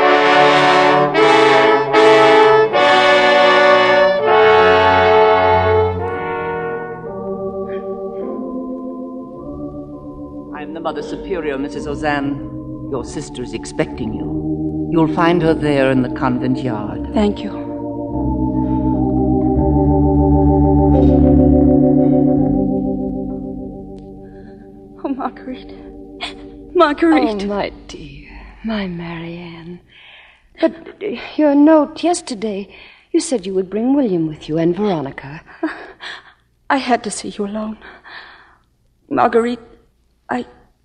I'm the Mother Superior, Missus Ozanne. Your sister is expecting you. You'll find her there in the convent yard. Thank you. Oh, Marguerite. Marguerite. Oh, my dear. My Marianne. But uh, your note yesterday, you said you would bring William with you and Veronica. I had to see you alone. Marguerite, I...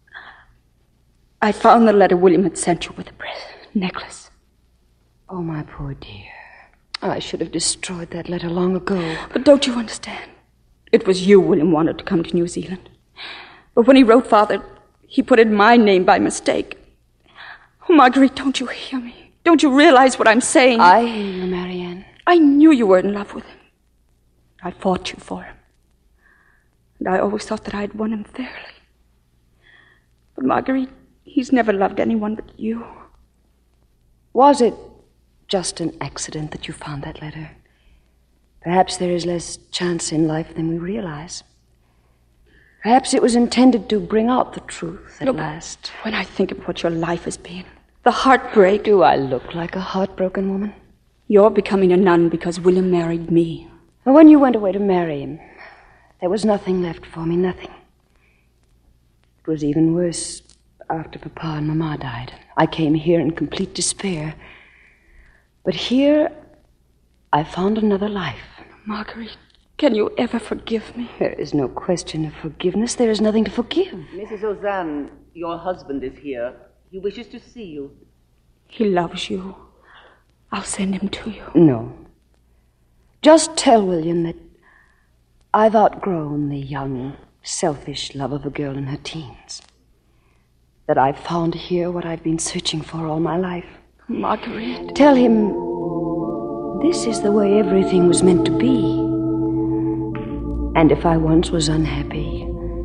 I found the letter William had sent you with the necklace. Oh, my poor dear. I should have destroyed that letter long ago. But don't you understand? It was you William wanted to come to New Zealand. But when he wrote Father, he put in my name by mistake. Oh, Marguerite, don't you hear me? Don't you realize what I'm saying? I hear you, Marianne. I knew you were in love with him. I fought you for him. And I always thought that I'd won him fairly. But Marguerite, he's never loved anyone but you. Was it just an accident that you found that letter? Perhaps there is less chance in life than we realize. Perhaps it was intended to bring out the truth at Look, last. When I think of what your life has been, the heartbreak... Do I look like a heartbroken woman? You're becoming a nun because William married me. And when you went away to marry him, there was nothing left for me, nothing. It was even worse after Papa and Mama died. I came here in complete despair. But here, I found another life. Marguerite, can you ever forgive me? There is no question of forgiveness. There is nothing to forgive. Missus Ozanne, your husband is here. He wishes to see you. He loves you. I'll send him to you. No. Just tell William that I've outgrown the young, selfish love of a girl in her teens. That I've found here what I've been searching for all my life. Marguerite. Tell him this is the way everything was meant to be. And if I once was unhappy,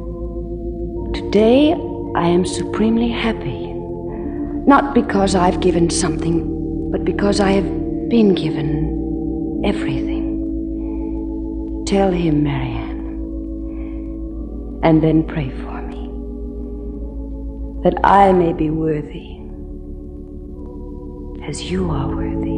today I am supremely happy. Not because I've given something, but because I have been given everything. Tell him, Marianne, and then pray for me, that I may be worthy as you are worthy.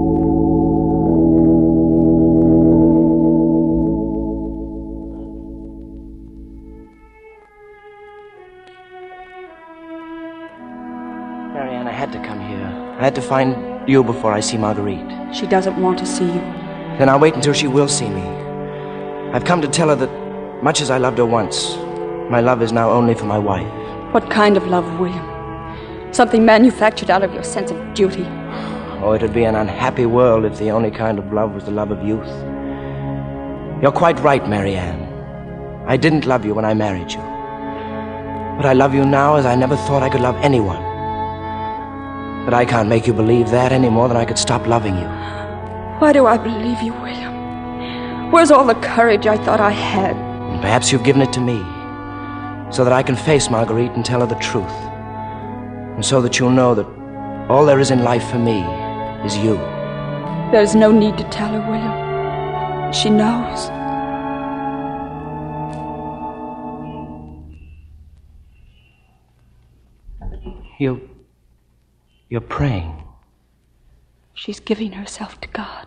Marianne, I had to come here. I had to find you before I see Marguerite. She doesn't want to see you. Then I'll wait until she will see me. I've come to tell her that, much as I loved her once, my love is now only for my wife. What kind of love, William? Something manufactured out of your sense of duty. Oh, it would be an unhappy world if the only kind of love was the love of youth. You're quite right, Marianne. I didn't love you when I married you. But I love you now as I never thought I could love anyone. But I can't make you believe that any more than I could stop loving you. Why do I believe you, William? Where's all the courage I thought I had? And perhaps you've given it to me, so that I can face Marguerite and tell her the truth. And so that you'll know that all there is in life for me is you. There's no need to tell her, William. She knows. You... You're praying. She's giving herself to God,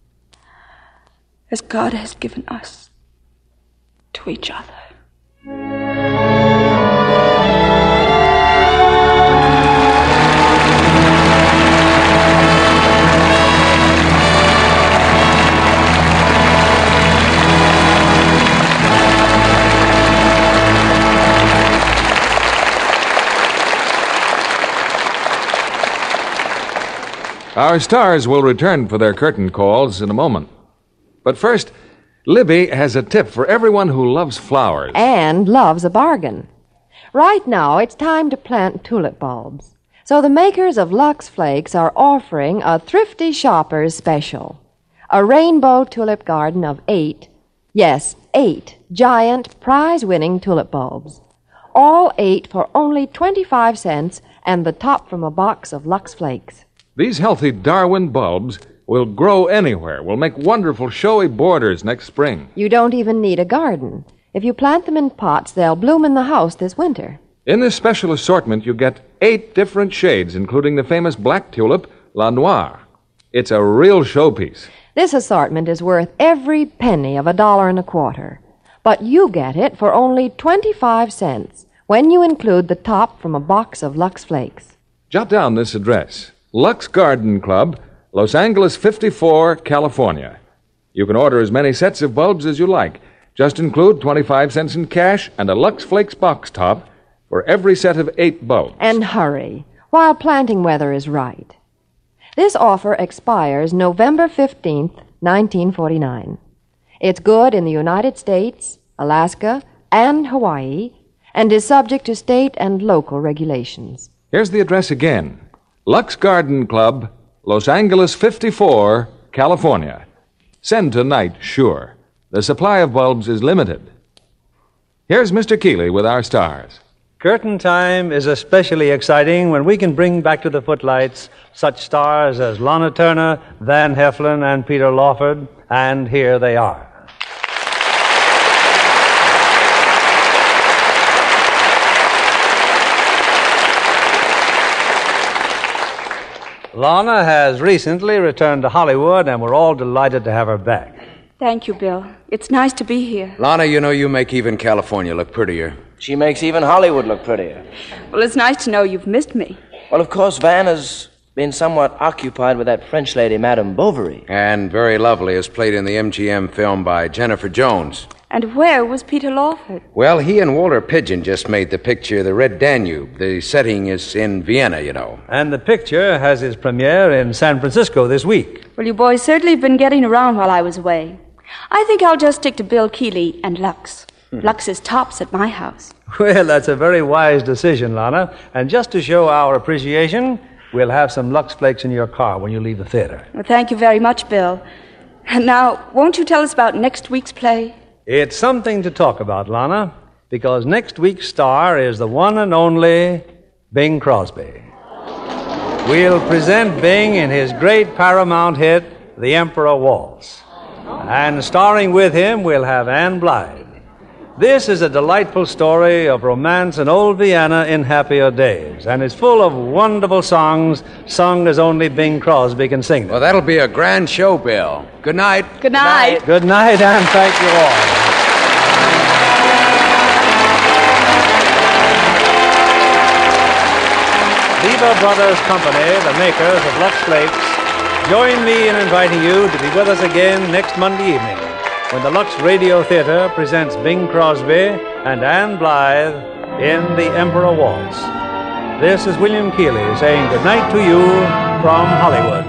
as God has given us to each other. Our stars will return for their curtain calls in a moment. But first, Libby has a tip for everyone who loves flowers. And loves a bargain. Right now, it's time to plant tulip bulbs. So the makers of Lux Flakes are offering a thrifty shopper's special. A rainbow tulip garden of eight, yes, eight giant prize-winning tulip bulbs. All eight for only twenty-five cents and the top from a box of Lux Flakes. These healthy Darwin bulbs will grow anywhere, will make wonderful showy borders next spring. You don't even need a garden. If you plant them in pots, they'll bloom in the house this winter. In this special assortment, you get eight different shades, including the famous black tulip, La Noire. It's a real showpiece. This assortment is worth every penny of a dollar and a quarter. But you get it for only twenty-five cents when you include the top from a box of Lux Flakes. Jot down this address. Lux Garden Club, Los Angeles fifty-four, California. You can order as many sets of bulbs as you like. Just include twenty-five cents in cash and a Lux Flakes box top for every set of eight bulbs. And hurry, while planting weather is right. This offer expires November fifteenth, nineteen forty-nine. It's good in the United States, Alaska, and Hawaii, and is subject to state and local regulations. Here's the address again. Lux Garden Club, Los Angeles fifty-four, California. Send tonight, sure. The supply of bulbs is limited. Here's Mister Keeley with our stars. Curtain time is especially exciting when we can bring back to the footlights such stars as Lana Turner, Van Heflin, and Peter Lawford, and here they are. Lana has recently returned to Hollywood, and we're all delighted to have her back. Thank you, Bill. It's nice to be here. Lana, you know you make even California look prettier. She makes even Hollywood look prettier. Well, it's nice to know you've missed me. Well, of course, Van has been somewhat occupied with that French lady, Madame Bovary. And very lovely, as played in the M G M film by Jennifer Jones. And where was Peter Lawford? Well, he and Walter Pidgeon just made the picture The Red Danube. The setting is in Vienna, you know. And the picture has its premiere in San Francisco this week. Well, you boys certainly have been getting around while I was away. I think I'll just stick to Bill Keeley and Lux. Hmm. Lux is tops at my house. Well, that's a very wise decision, Lana. And just to show our appreciation, we'll have some Lux Flakes in your car when you leave the theater. Well, thank you very much, Bill. And now, won't you tell us about next week's play? It's something to talk about, Lana, because next week's star is the one and only Bing Crosby. We'll present Bing in his great Paramount hit, The Emperor Waltz. And starring with him, we'll have Ann Blythe. This is a delightful story of romance in old Vienna in happier days, and it's full of wonderful songs sung as only Bing Crosby can sing them. Well, that'll be a grand show, Bill. Good night. Good night. Good night, and thank you all. Lever Brothers Company, the makers of Lux Flakes, join me in inviting you to be with us again next Monday evening when the Lux Radio Theater presents Bing Crosby and Ann Blythe in The Emperor Waltz. This is William Keeley saying good night to you from Hollywood.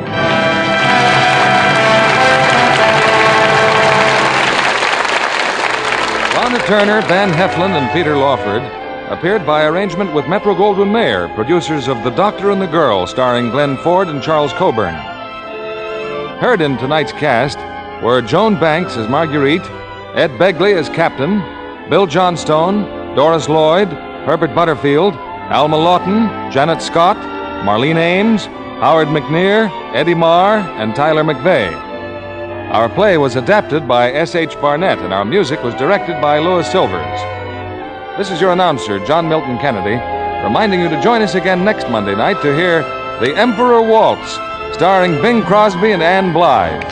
Lana Turner, Van Heflin, and Peter Lawford appeared by arrangement with Metro-Goldwyn-Mayer, producers of The Doctor and the Girl, starring Glenn Ford and Charles Coburn. Heard in tonight's cast were Joan Banks as Marguerite, Ed Begley as Captain, Bill Johnstone, Doris Lloyd, Herbert Butterfield, Alma Lawton, Janet Scott, Marlene Ames, Howard McNear, Eddie Marr, and Tyler McVeigh. Our play was adapted by S H Barnett, and our music was directed by Louis Silvers. This is your announcer, John Milton Kennedy, reminding you to join us again next Monday night to hear The Emperor Waltz, starring Bing Crosby and Ann Blythe.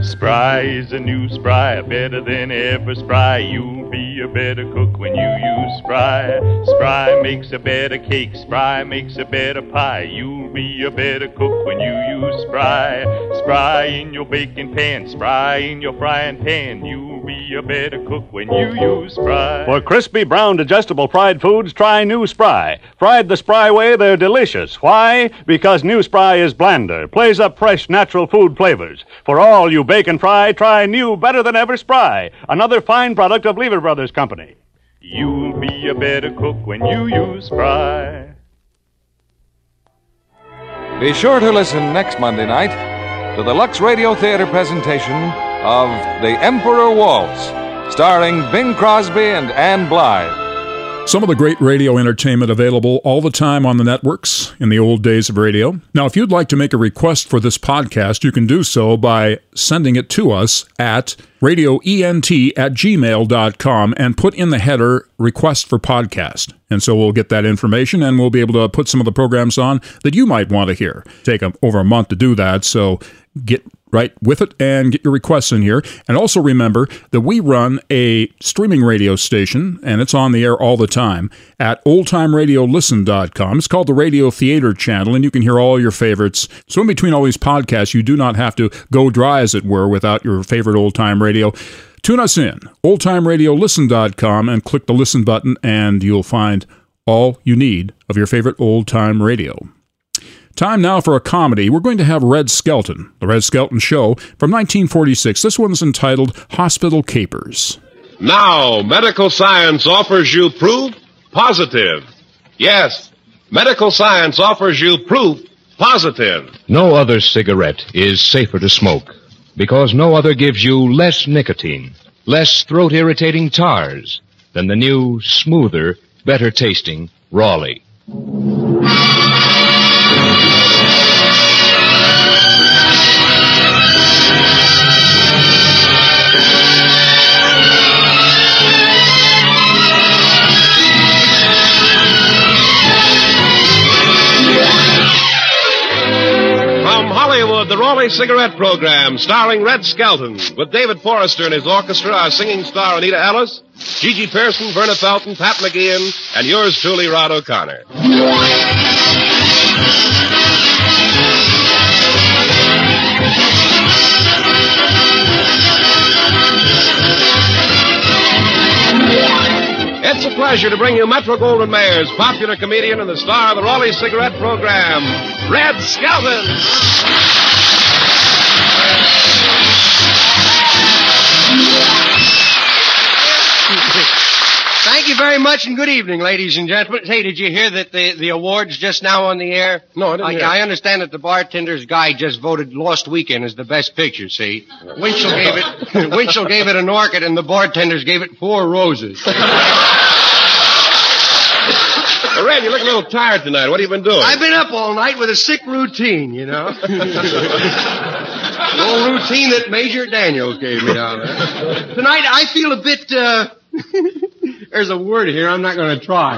Spry is a new Spry, better than ever Spry. You'll be a better cook when you use Spry. Spry makes a better cake, Spry makes a better pie. You'll be a better cook when you use Spry. Spry in your baking pan, Spry in your frying pan. You'll be a better cook when you use Spry. For crispy, brown, digestible fried foods, try new Spry. Fried the Spry way, they're delicious. Why? Because new Spry is blander, plays up fresh, natural food flavors. For all you bake and fry, try new, better than ever Spry, another fine product of Lever Brothers Company. You'll be a better cook when you use Spry. Be sure to listen next Monday night to the Lux Radio Theater presentation of The Emperor Waltz, starring Bing Crosby and Ann Blythe. Some of the great radio entertainment available all the time on the networks in the old days of radio. Now, if you'd like to make a request for this podcast, you can do so by sending it to us at radioent at gmail dot com and put in the header request for podcast. And so we'll get that information and we'll be able to put some of the programs on that you might want to hear. Take a, over a month to do that, so get right with it and get your requests in here. And also remember that we run a streaming radio station, and it's on the air all the time, at old time radio listen dot com. It's called the Radio Theater Channel, and you can hear all your favorites. So in between all these podcasts, you do not have to go dry, as it were, without your favorite old-time radio. Tune us in, old time radio listen dot com, and click the listen button, and you'll find all you need of your favorite old-time radio. Time now for a comedy. We're going to have Red Skelton, The Red Skelton Show, from nineteen forty-six. This one's entitled Hospital Capers. Now, medical science offers you proof positive. Yes, medical science offers you proof positive. No other cigarette is safer to smoke because no other gives you less nicotine, less throat-irritating tars than the new, smoother, better-tasting Raleigh. The Raleigh Cigarette Program, starring Red Skelton, with David Forrester and his orchestra, our singing star Anita Ellis, Gigi Pearson, Verna Felton, Pat McGeehan, and yours truly, Rod O'Connor. It's a pleasure to bring you Metro-Goldwyn-Mayer's popular comedian and the star of the Raleigh Cigarette Program, Red Skelton. Thank you very much, and good evening, ladies and gentlemen. Hey, did you hear that the, the award's just now on the air? No, I didn't I, hear. I understand that the Bartender's Guide just voted Lost Weekend as the best picture, see? Winchell gave it Winchell gave it an orchid, and the bartenders gave it four roses. Well, Red, you look a little tired tonight. What have you been doing? I've been up all night with a sick routine, you know. The old routine that Major Daniels gave me down there. Tonight, I feel a bit, uh... There's a word here I'm not going to try.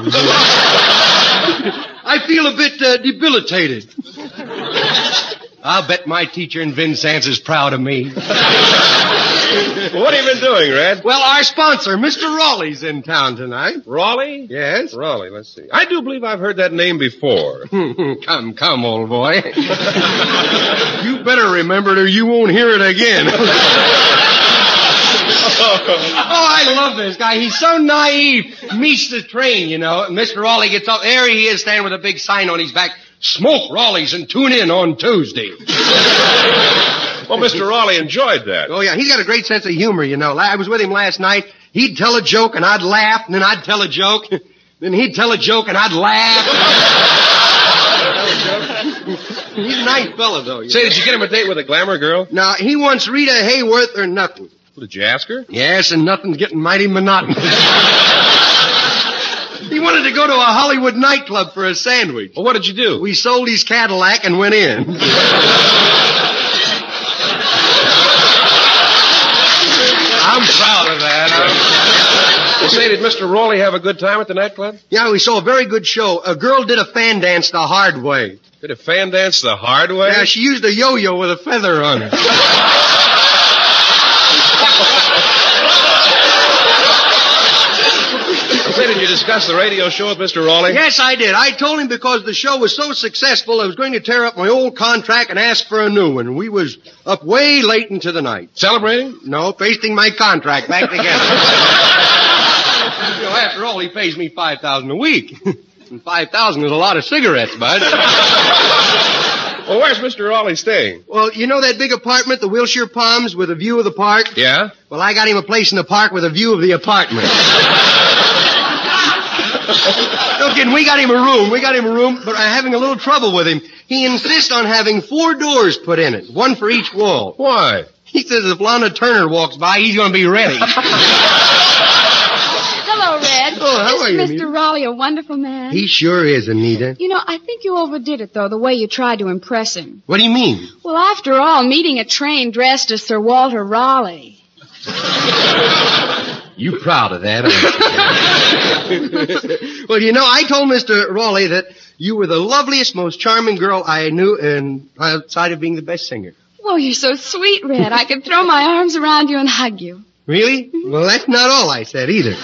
I feel a bit uh, debilitated. I'll bet my teacher in Vincennes is proud of me. Well, what have you been doing, Red? Well, our sponsor, Mister Raleigh's in town tonight. Raleigh? Yes. Raleigh, let's see. I do believe I've heard that name before. Come, come, old boy. You better remember it or you won't hear it again. Oh, I love this guy. He's so naive. Meets the train, you know. Mister Raleigh gets up. There he is, standing with a big sign on his back. Smoke Raleigh's and tune in on Tuesday. Well, Mister Raleigh enjoyed that. Oh, yeah. He's got a great sense of humor, you know. I was with him last night. He'd tell a joke, and I'd laugh, and then I'd tell a joke. Then he'd tell a joke, and I'd laugh. He's a nice fellow, though. You Say, know. did you get him a date with a glamour girl? Now, he wants Rita Hayworth or nothing. Did you ask her? Yes, and nothing's getting mighty monotonous. He wanted to go to a Hollywood nightclub for a sandwich. Well, what did you do? We sold his Cadillac and went in. I'm proud of that. Well, say, did Mister Raleigh have a good time at the nightclub? Yeah, we saw a very good show. A girl did a fan dance the hard way. Did a fan dance the hard way? Yeah, she used a yo-yo with a feather on it. Say, did you discuss discuss the radio show with Mister Raleigh? Yes, I did. I told him because the show was so successful, I was going to tear up my old contract and ask for a new one. We was up way late into the night. Celebrating? No, pasting my contract back together. You know, after all, he pays me five thousand a week. And five thousand is a lot of cigarettes, bud. Well, where's Mister Raleigh staying? Well, you know that big apartment, the Wilshire Palms, with a view of the park? Yeah? Well, I got him a place in the park with a view of the apartment. No kidding, we got him a room. We got him a room, but I'm having a little trouble with him. He insists on having four doors put in it, one for each wall. Why? He says if Lana Turner walks by, he's going to be ready. Hello, Red. Oh, how are you, Mister Anita? Raleigh a wonderful man? He sure is, Anita. You know, I think you overdid it, though, the way you tried to impress him. What do you mean? Well, after all, meeting a train dressed as Sir Walter Raleigh. You proud of that, aren't you? Well, you know, I told Mister Raleigh that you were the loveliest, most charming girl I knew, and outside of being the best singer. Oh, you're so sweet, Red. I could throw my arms around you and hug you. Really? Well, that's not all I said, either.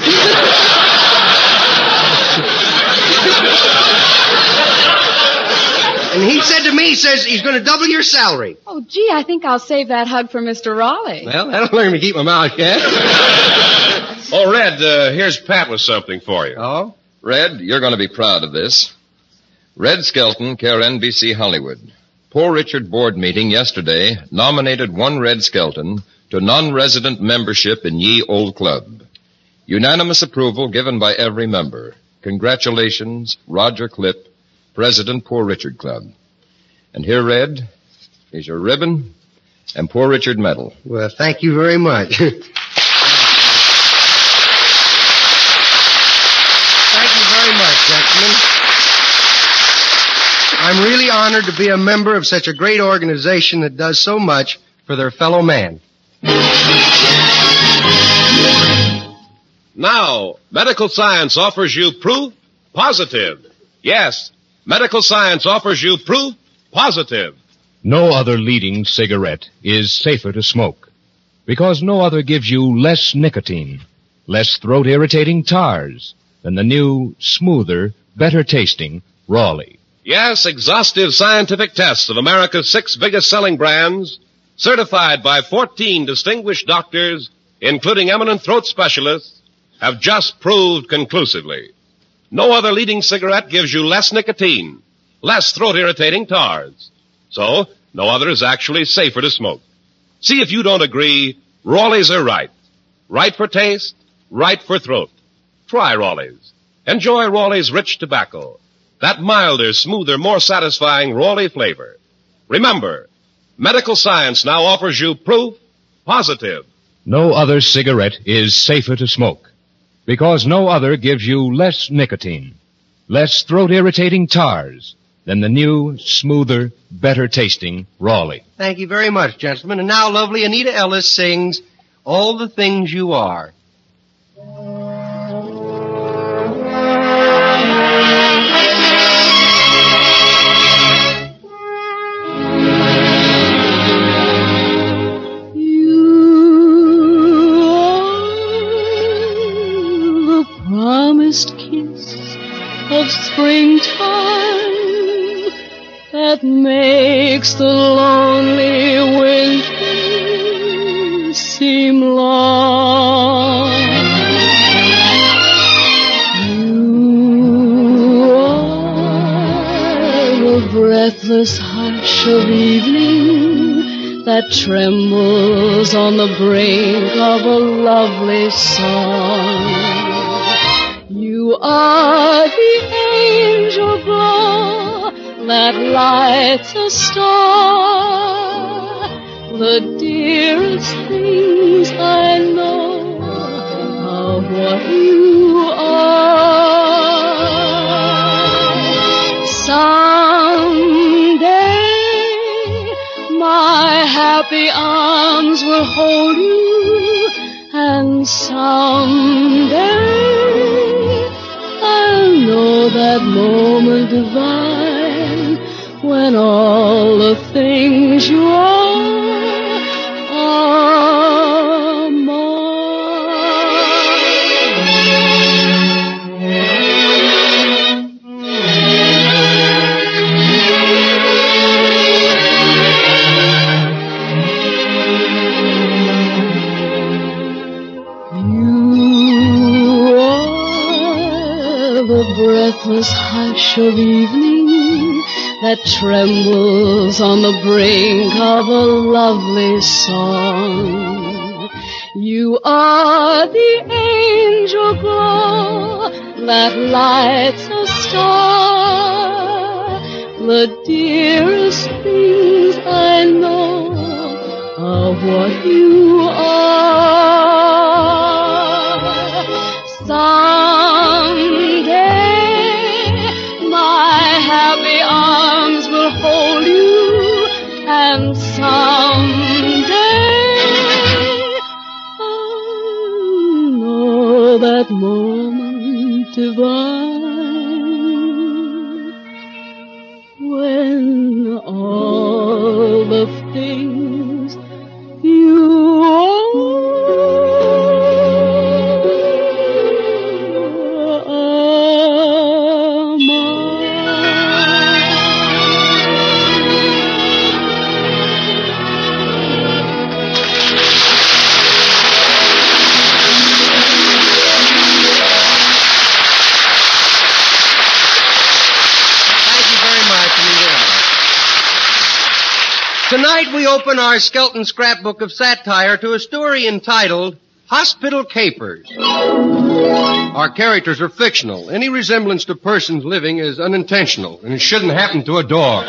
And he said to me, he says he's going to double your salary. Oh, gee, I think I'll save that hug for Mister Raleigh. Well, that'll learn me to keep my mouth shut. Oh, Red, uh, here's Pat with something for you. Oh? Red, you're going to be proud of this. Red Skelton, care N B C Hollywood. Poor Richard board meeting yesterday nominated one Red Skelton to non-resident membership in Ye Old Club. Unanimous approval given by every member. Congratulations, Roger Clipp, President Poor Richard Club. And here, Red, is your ribbon and Poor Richard medal. Well, thank you very much. Thank you very much, gentlemen. I'm really honored to be a member of such a great organization that does so much for their fellow man. Now, medical science offers you proof positive. Yes, medical science offers you proof positive. No other leading cigarette is safer to smoke because no other gives you less nicotine, less throat-irritating tars than the new, smoother, better-tasting Raleigh. Yes, exhaustive scientific tests of America's six biggest selling brands, certified by fourteen distinguished doctors, including eminent throat specialists, have just proved conclusively. No other leading cigarette gives you less nicotine, less throat-irritating tars. So, no other is actually safer to smoke. See if you don't agree, Raleigh's are right. Right for taste, right for throat. Try Raleigh's. Enjoy Raleigh's rich tobacco. That milder, smoother, more satisfying Raleigh flavor. Remember, medical science now offers you proof positive. No other cigarette is safer to smoke because no other gives you less nicotine, less throat-irritating tars than the new, smoother, better-tasting Raleigh. Thank you very much, gentlemen. And now lovely Anita Ellis sings All the Things You Are. Promised kiss of springtime that makes the lonely winter seem long. You are the breathless hush of evening that trembles on the brink of a lovely song. You are the angel glow that lights a star. The dearest things I know are what you are. Someday my happy arms will hold you, and someday I'll know that moment divine when all the things you are are mine. breathless hush of evening that trembles on the brink of a lovely song. You are the angel glow that lights a star, the dearest things I know of what you are. Someday my happy arms will hold you, and someday I'll know that moment divine when all the things you are Tonight we open our Skelton scrapbook of satire to a story entitled Hospital Capers. Our characters are fictional. Any resemblance to persons living is unintentional, and it shouldn't happen to a dog.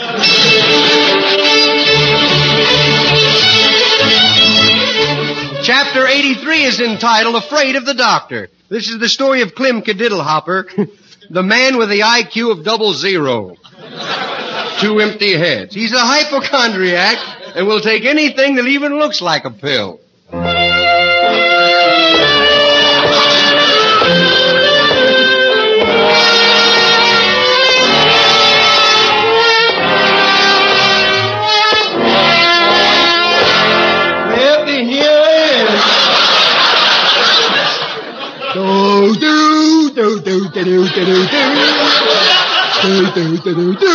Chapter eighty-three is entitled Afraid of the Doctor. This is the story of Clem Cadiddlehopper, the man with the I Q of double zero. Two empty heads. He's a hypochondriac and will take anything that even looks like a pill. Well, here I am. Do, do, do, do, do, do, do, do. Do, do, do, do, do.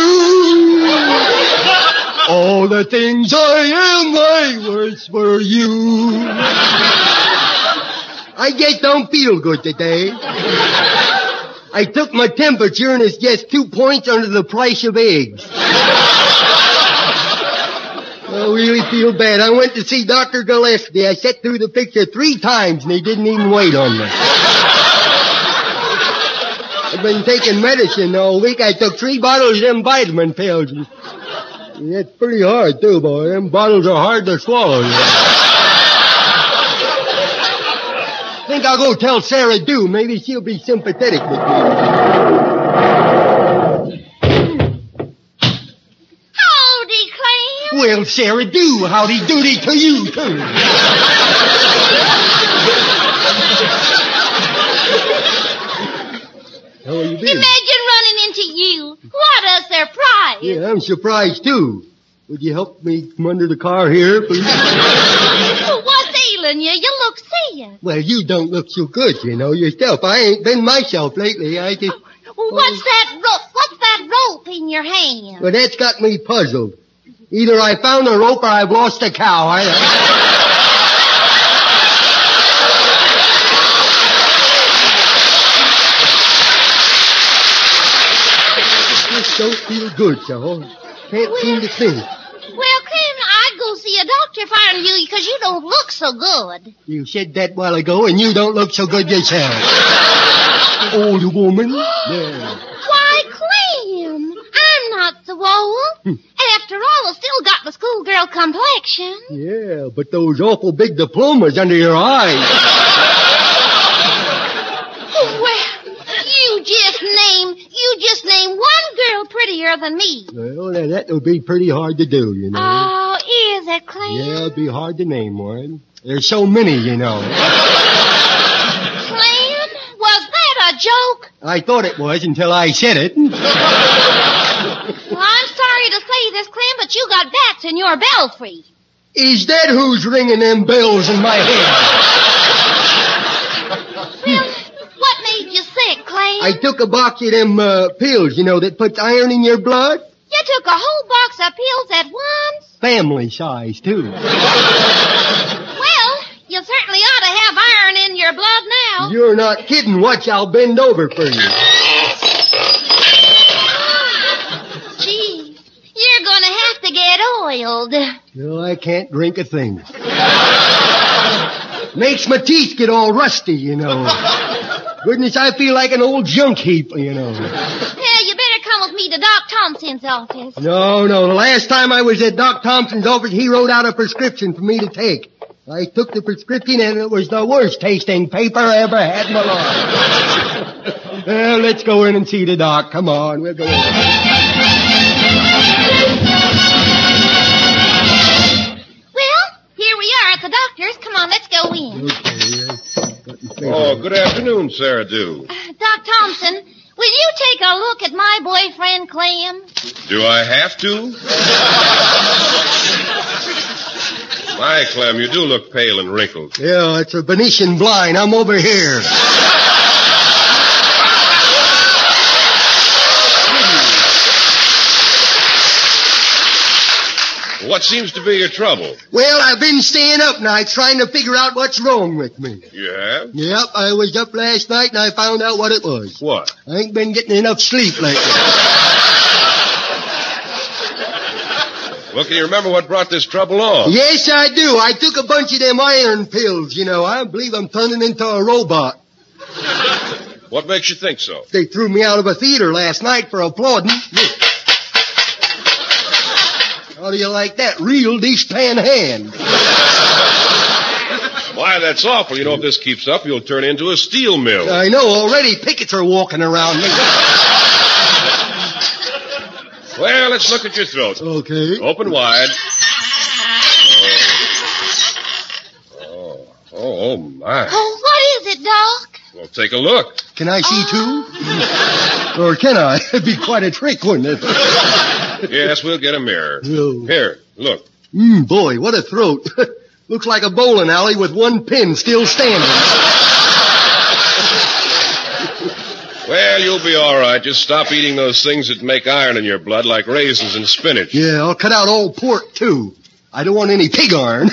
All the things I am, I was for you. I just don't feel good today. I took my temperature and it's just two points under the price of eggs. I really feel bad. I went to see Doctor Gillespie. I sat through the picture three times and he didn't even wait on me. I've been taking medicine all week. I took three bottles of them vitamin pills. And that's pretty hard, too, boy. Them bottles are hard to swallow. I think I'll go tell Sarah Dew. Maybe she'll be sympathetic with me. Howdy, Clem. Well, Sarah Dew, howdy doody to you, too. How are you been? Imagine running into you. What a surprise. Yeah, I'm surprised, too. Would you help me come under the car here, please? What's ailing you? You look sick. Well, you don't look so good, you know, yourself. I ain't been myself lately. I just... Well, what's that rope? What's that rope in your hand? Well, that's got me puzzled. Either I found a rope or I've lost a cow. I... Don't feel good, so can't well, seem to think. Well, Clem, I'd go see a doctor if I were you because you don't look so good. You said that while ago, and you don't look so good yourself. Old woman. Yeah. Why, Clem, I'm not so old. After all, I've still got the schoolgirl complexion. Yeah, but those awful big diplomas under your eyes. You just name, you just name one girl prettier than me. Well, now that would be pretty hard to do, you know. Oh, is it, Clem? Yeah, it'd be hard to name one. There's so many, you know. Clem, was that a joke? I thought it was until I said it. Well, I'm sorry to say this, Clem, but you got bats in your belfry. Is that who's ringing them bells in my head? Well, what made you sick, Clem? I took a box of them uh, pills, you know, that puts iron in your blood. You took a whole box of pills at once? Family size, too. Well, you certainly ought to have iron in your blood now. You're not kidding. Watch, I'll bend over for you. cold. No, I can't drink a thing. Makes my teeth get all rusty, you know. Goodness, I feel like an old junk heap, you know. Yeah, you better come with me to Doc Thompson's office. No, no. The last time I was at Doc Thompson's office, he wrote out a prescription for me to take. I took the prescription, and it was the worst tasting paper I ever had in my life. Well, let's go in and see the doc. Come on, we'll go in. Well, here we are at the doctor's. Come on, let's go in. Okay. Oh, good afternoon, Sarah Dew. Uh, Doc Thompson, will you take a look at my boyfriend, Clem? Do I have to? My, Clem, you do look pale and wrinkled. Yeah, it's a Venetian blind. I'm over here. What seems to be your trouble? Well, I've been staying up nights trying to figure out what's wrong with me. You have? Yep, I was up last night and I found out what it was. What? I ain't been getting enough sleep lately. Well, can you remember what brought this trouble on? Yes, I do. I took a bunch of them iron pills, you know. I believe I'm turning into a robot. What makes you think so? They threw me out of a theater last night for applauding. Look. How do you like that? Real dishpan hand. Why, that's awful. You know, if this keeps up, you'll turn into a steel mill. I know. Already pickets are walking around me. Well, let's look at your throat. Okay. Open wide. Oh, oh, oh, oh my. Oh, what is it, Doc? Well, take a look. Can I see too? Or can I? It'd be quite a trick, wouldn't it? Yes, we'll get a mirror. Oh. Here, look. Mmm, boy, what a throat. Looks like a bowling alley with one pin still standing. Well, you'll be all right. Just stop eating those things that make iron in your blood, like raisins and spinach. Yeah, I'll cut out all pork, too. I don't want any pig iron.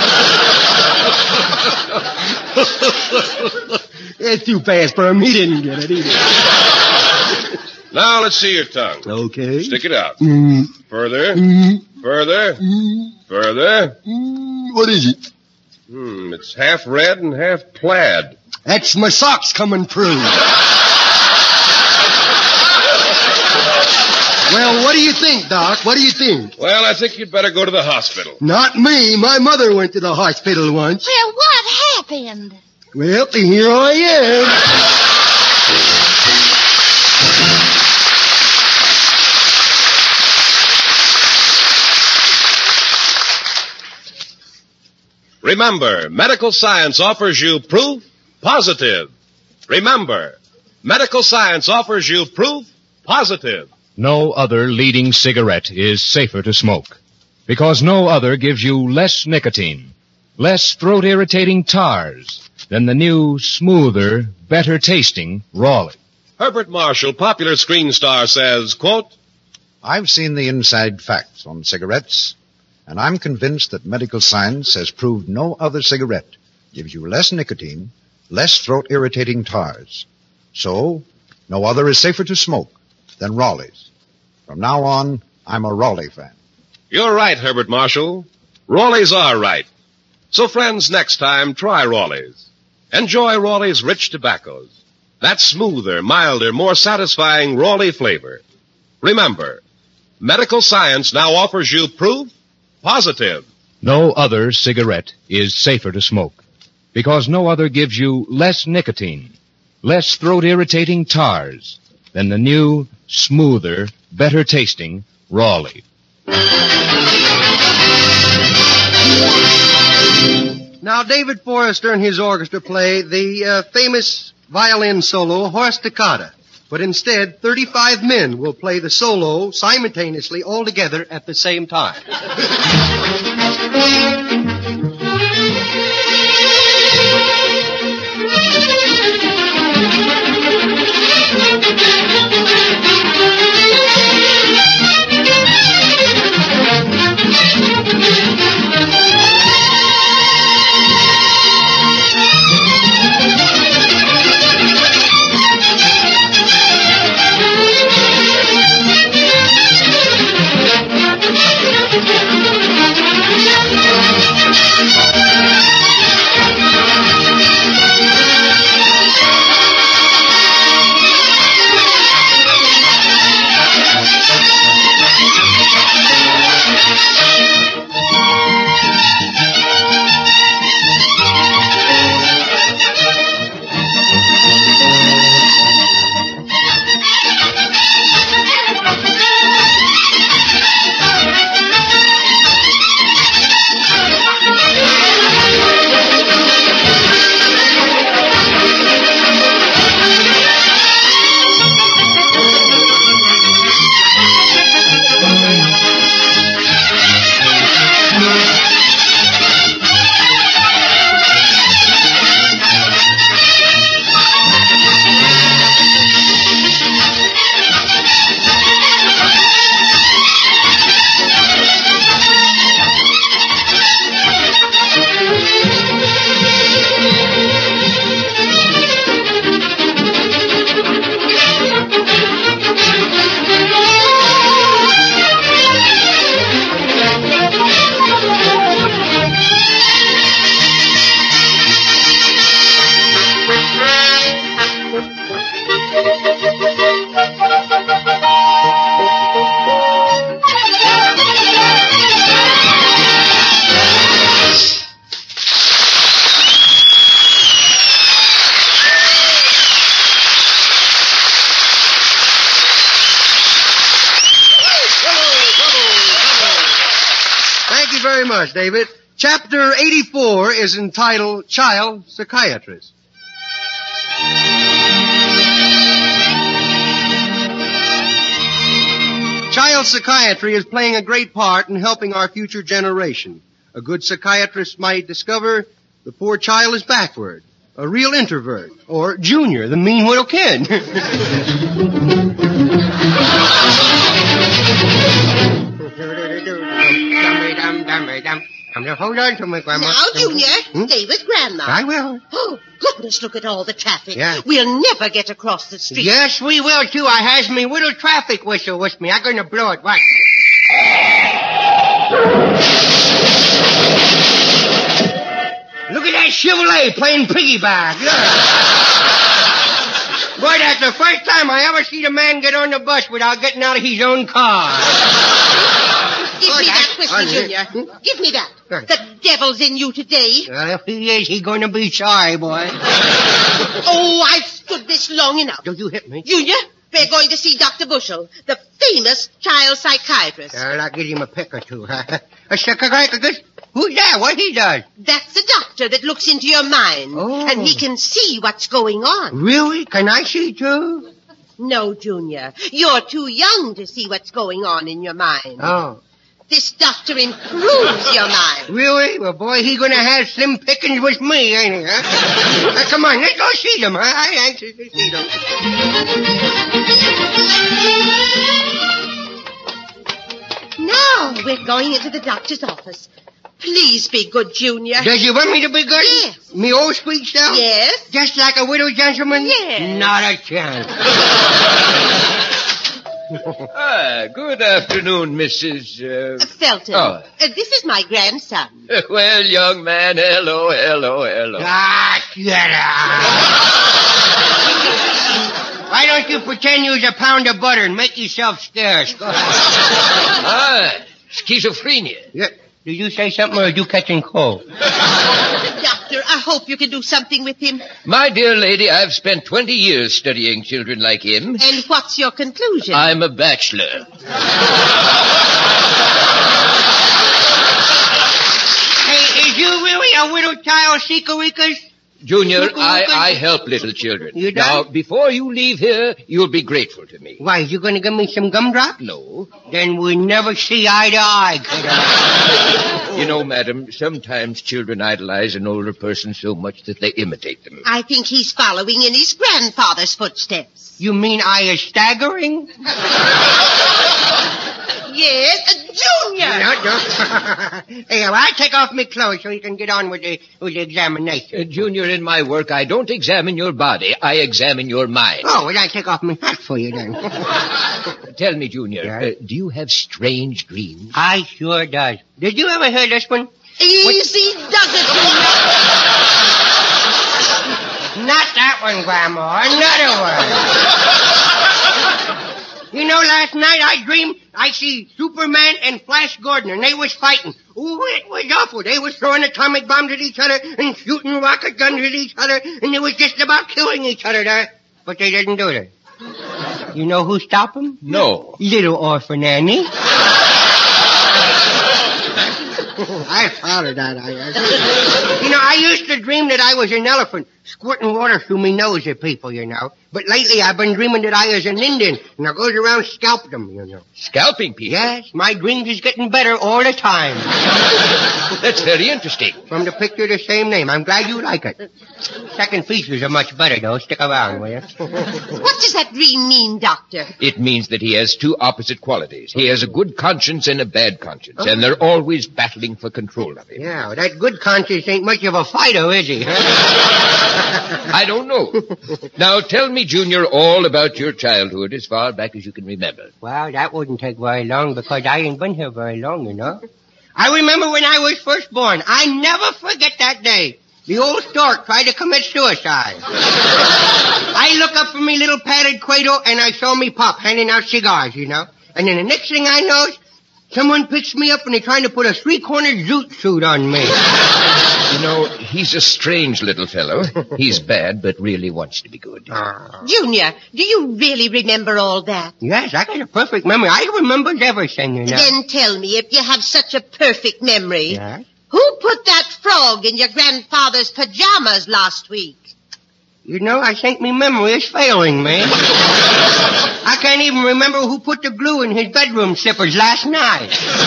It's too fast for him. He didn't get it either. Now, let's see your tongue. Okay. Stick it out. Mm. Further. Mm. Further. Mm. Further. Mm. What is it? Hmm, it's half red and half plaid. That's my socks coming through. Well, what do you think, Doc? What do you think? Well, I think you'd better go to the hospital. Not me. My mother went to the hospital once. Well, what happened? Well, here I am. Remember, medical science offers you proof positive. Remember, medical science offers you proof positive. No other leading cigarette is safer to smoke because no other gives you less nicotine, less throat-irritating tars than the new, smoother, better-tasting Raleigh. Herbert Marshall, popular screen star, says, quote, I've seen the inside facts on cigarettes, and I'm convinced that medical science has proved no other cigarette gives you less nicotine, less throat-irritating tars. So, no other is safer to smoke than Raleigh's. From now on, I'm a Raleigh fan. You're right, Herbert Marshall. Raleigh's are right. So, friends, next time, try Raleigh's. Enjoy Raleigh's rich tobaccos. That smoother, milder, more satisfying Raleigh flavor. Remember, medical science now offers you proof positive. No other cigarette is safer to smoke because no other gives you less nicotine, less throat-irritating tars than the new, smoother, better-tasting Raleigh. Now, David Forrester and his orchestra play the uh, famous violin solo, Horse Toccata. But instead, thirty-five men will play the solo simultaneously all together at the same time. course, David. Chapter eighty-four is entitled Child Psychiatrist. Child psychiatry is playing a great part in helping our future generation. A good psychiatrist might discover the poor child is backward, a real introvert, or Junior, the mean little kid. Hold on to me, Grandma. Now, Junior, Hmm? stay with Grandma. I will. Oh, goodness, look at all the traffic. Yeah. We'll never get across the street. Yes, we will, too. I has me little traffic whistle with me. I'm going to blow it. Watch. Look at that Chevrolet playing piggyback. Look. Boy, that's the first time I ever seen a man get on the bus without getting out of his own car. Give Oh, me that that's whiskey, funny. Junior. Give me that. The devil's in you today. Well, if he is, he's going to be sorry, boy. Oh, I've stood this long enough. Don't you hit me. Junior, we're going to see Doctor Bushel, the famous child psychiatrist. Well, I'll give him a pick or two. A psychiatrist? Who's that? What he does? That's the doctor that looks into your mind. Oh. And he can see what's going on. Really? Can I see, too? No, Junior. You're too young to see what's going on in your mind. Oh. This doctor improves your mind. Really? Well, boy, he gonna have slim pickings with me, ain't he, huh? Now, come on, let's go see them. I, I anxious to see them. Now we're going into the doctor's office. Please be good, Junior. Does you want me to be good? Yes. Me old sweet self? Yes. Just like a widow gentleman? Yes. Not a chance. Ah, good afternoon, Missus Uh... Felton. Oh. Uh, this is my grandson. Well, young man, hello, hello, hello. Ah, shut up. Why don't you pretend you's a pound of butter and make yourself scarce? Go ahead. Ah, schizophrenia. Yeah. Did you say something or are you catching cold? Doctor, I hope you can do something with him. My dear lady, I've spent twenty years studying children like him. And what's your conclusion? I'm a bachelor. Hey, is you really a widow child, Seekerikas? Junior, I, I help little children. You now, done? before you leave here, you'll be grateful to me. Why, you gonna give me some gumdrops? No. Then we never see eye to eye, kiddo. You know, madam, sometimes children idolize an older person so much that they imitate them. I think he's following in his grandfather's footsteps. You mean I is staggering? Yes, uh, Junior! No, no. Hey, well, I'll take off my clothes so you can get on with the, with the examination. Uh, Junior, in my work, I don't examine your body. I examine your mind. Oh, well, I'll take off my hat for you then. Tell me, Junior, Yeah? uh, do you have strange dreams? I sure does. Did you ever hear this one? Easy does it, Junior. Not that one, Grandma. Another one. You know, last night I dreamed I see Superman and Flash Gordon, and they was fighting. Ooh, it was awful. They was throwing atomic bombs at each other and shooting rocket guns at each other, and they was just about killing each other there. But they didn't do it. You know who stopped them? No. Little orphan Annie. I thought of that. I, I, you know, I used to dream that I was an elephant squirting water through me nose at people, you know. But lately I've been dreaming that I was an Indian, and I goes around scalping them, you know. Scalping people? Yes, my dreams is getting better all the time. That's very interesting. From the picture, the same name. I'm glad you like it. Second features are much better, though. Stick around, will you? What does that dream mean, Doctor? It means that he has two opposite qualities. He has a good conscience and a bad conscience, and they're always battling for control of him. Yeah, well, that good conscience ain't much of a fighter, is he? I don't know. Now, tell me, Junior, all about your childhood as far back as you can remember. Well, that wouldn't take very long because I ain't been here very long, you know. I remember when I was first born. I never forget that day. The old stork tried to commit suicide. I look up from me little padded cradle and I saw me pop handing out cigars, you know. And then the next thing I know, someone picks me up and they're trying to put a three-cornered zoot suit on me. You know, he's a strange little fellow. He's bad, but really wants to be good. Junior, do you really remember all that? Yes, I got a perfect memory. I remember everything, you know. Then tell me, if you have such a perfect memory, Yes? who put that frog in your grandfather's pajamas last week? You know, I think my memory is failing me. I can't even remember who put the glue in his bedroom slippers last night.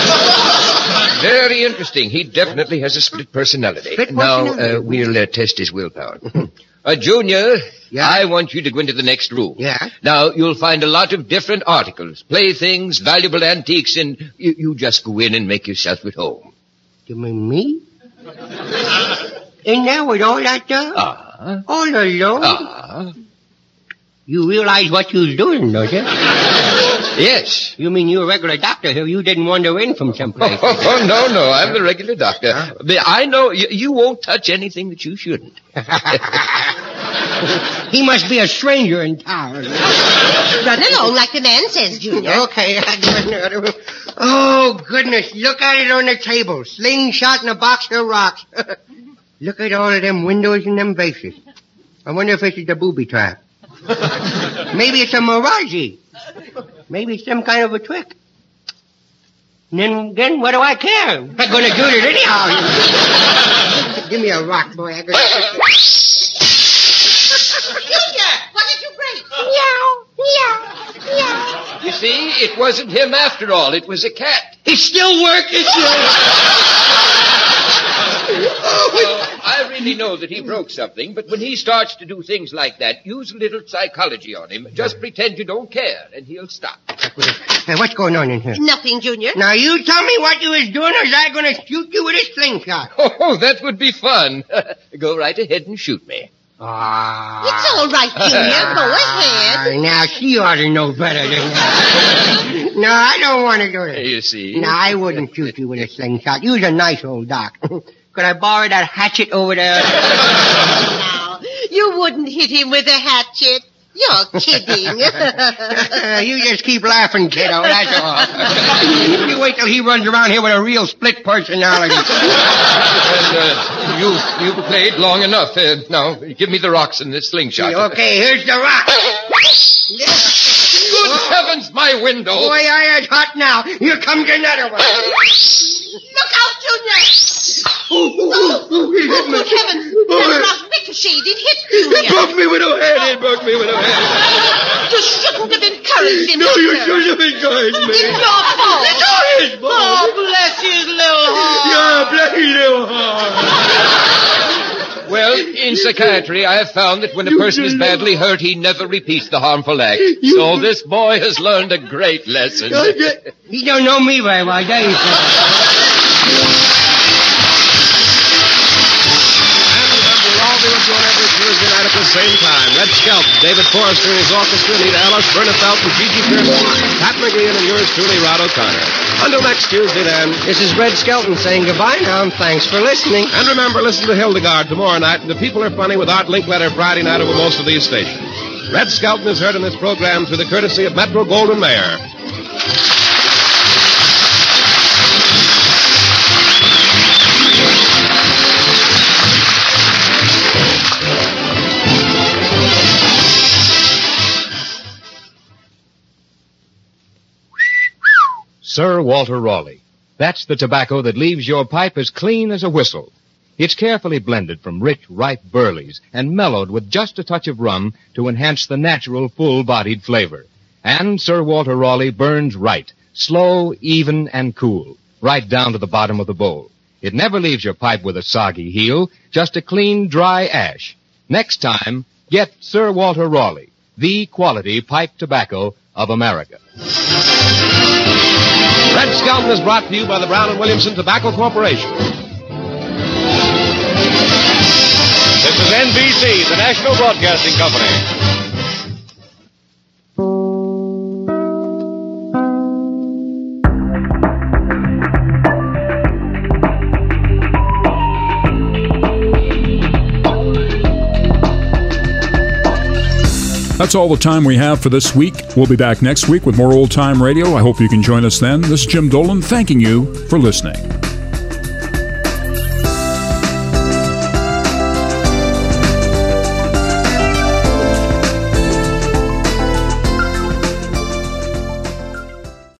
Very interesting. He definitely has a split personality. Split now, personality. uh, we'll uh, test his willpower. uh, Junior, I want you to go into the next room. Yeah? Now, you'll find a lot of different articles, playthings, valuable antiques, and you, you just go in and make yourself at home. You mean me? In there with all that stuff? Ah. All alone? Ah. You realize what you're doing, don't you? Yes. You mean you're a regular doctor here? You didn't wander in from someplace. Oh, oh, no, no, I'm the regular doctor. But I know you, you won't touch anything that you shouldn't. He must be a stranger in town. Run along like the man says, Junior. Okay. Oh, goodness. Look at it on the table. Slingshot and a box of rocks. Look at all of them windows and them vases. I wonder if this is a booby trap. Maybe it's a mirage. Maybe it's some kind of a trick. And then, again, what do I care? I'm not going to do it anyhow. Give me a rock, boy. I got Junior, what did you break? Meow, meow, meow. You see, it wasn't him after all. It was a cat. It's still working. Oh, I really know that he broke something, but when he starts to do things like that, use a little psychology on him. Just pretend you don't care, and he'll stop. Hey, what's going on in here? Nothing, Junior. Now, you tell me what you was doing, or is I going to shoot you with a slingshot? Oh, that would be fun. Go right ahead and shoot me. Ah. It's all right, Junior. Go ahead. Now, she ought to know better than that. No, I don't want to do it. You see? No, I wouldn't shoot you with a slingshot. You're a nice old doc. Could I borrow that hatchet over there? Now, you wouldn't hit him with a hatchet. You're kidding. You just keep laughing, kiddo, that's all. You wait till he runs around here with a real split personality. And, uh, you, you've played long enough. Uh, now, give me the rocks and the slingshot. Okay, here's the rock. Good heavens, my window. Boy, I is hot now. Here comes another one. Look out, Junior. Oh, oh, oh, he hit me. Good heavens. That rock ricocheted. It hit Junior. It broke me with a head. It broke me with a head. You shouldn't have encouraged him. No, you Mister. shouldn't have encouraged me. It's your fault. It's all his fault. Oh, bless his little heart. Yeah, bless his little heart. Well, in psychiatry, I have found that when a person is badly hurt, he never repeats the harmful act. So this boy has learned a great lesson. He don't know me very well, does he? Be with you on every Tuesday night at the same time. Red Skelton, David Forrester and his orchestra, Anita Ellis, Verna Felton, Gigi Pearson, Pat McGee, and yours truly, Rod O'Connor. Until next Tuesday, then. This is Red Skelton saying goodbye now, and thanks for listening. And remember, listen to Hildegard tomorrow night, and The People Are Funny with Art Linkletter Friday night over most of these stations. Red Skelton is heard in this program through the courtesy of Metro Goldwyn Mayer. Sir Walter Raleigh. That's the tobacco that leaves your pipe as clean as a whistle. It's carefully blended from rich, ripe burleys and mellowed with just a touch of rum to enhance the natural, full-bodied flavor. And Sir Walter Raleigh burns right, slow, even, and cool, right down to the bottom of the bowl. It never leaves your pipe with a soggy heel, just a clean, dry ash. Next time, get Sir Walter Raleigh, the quality pipe tobacco of America. Red Skelton is brought to you by the Brown and Williamson Tobacco Corporation. This is N B C, the National Broadcasting Company. That's all the time we have for this week. We'll be back next week with more old-time radio. I hope you can join us then. This is Jim Dolan thanking you for listening.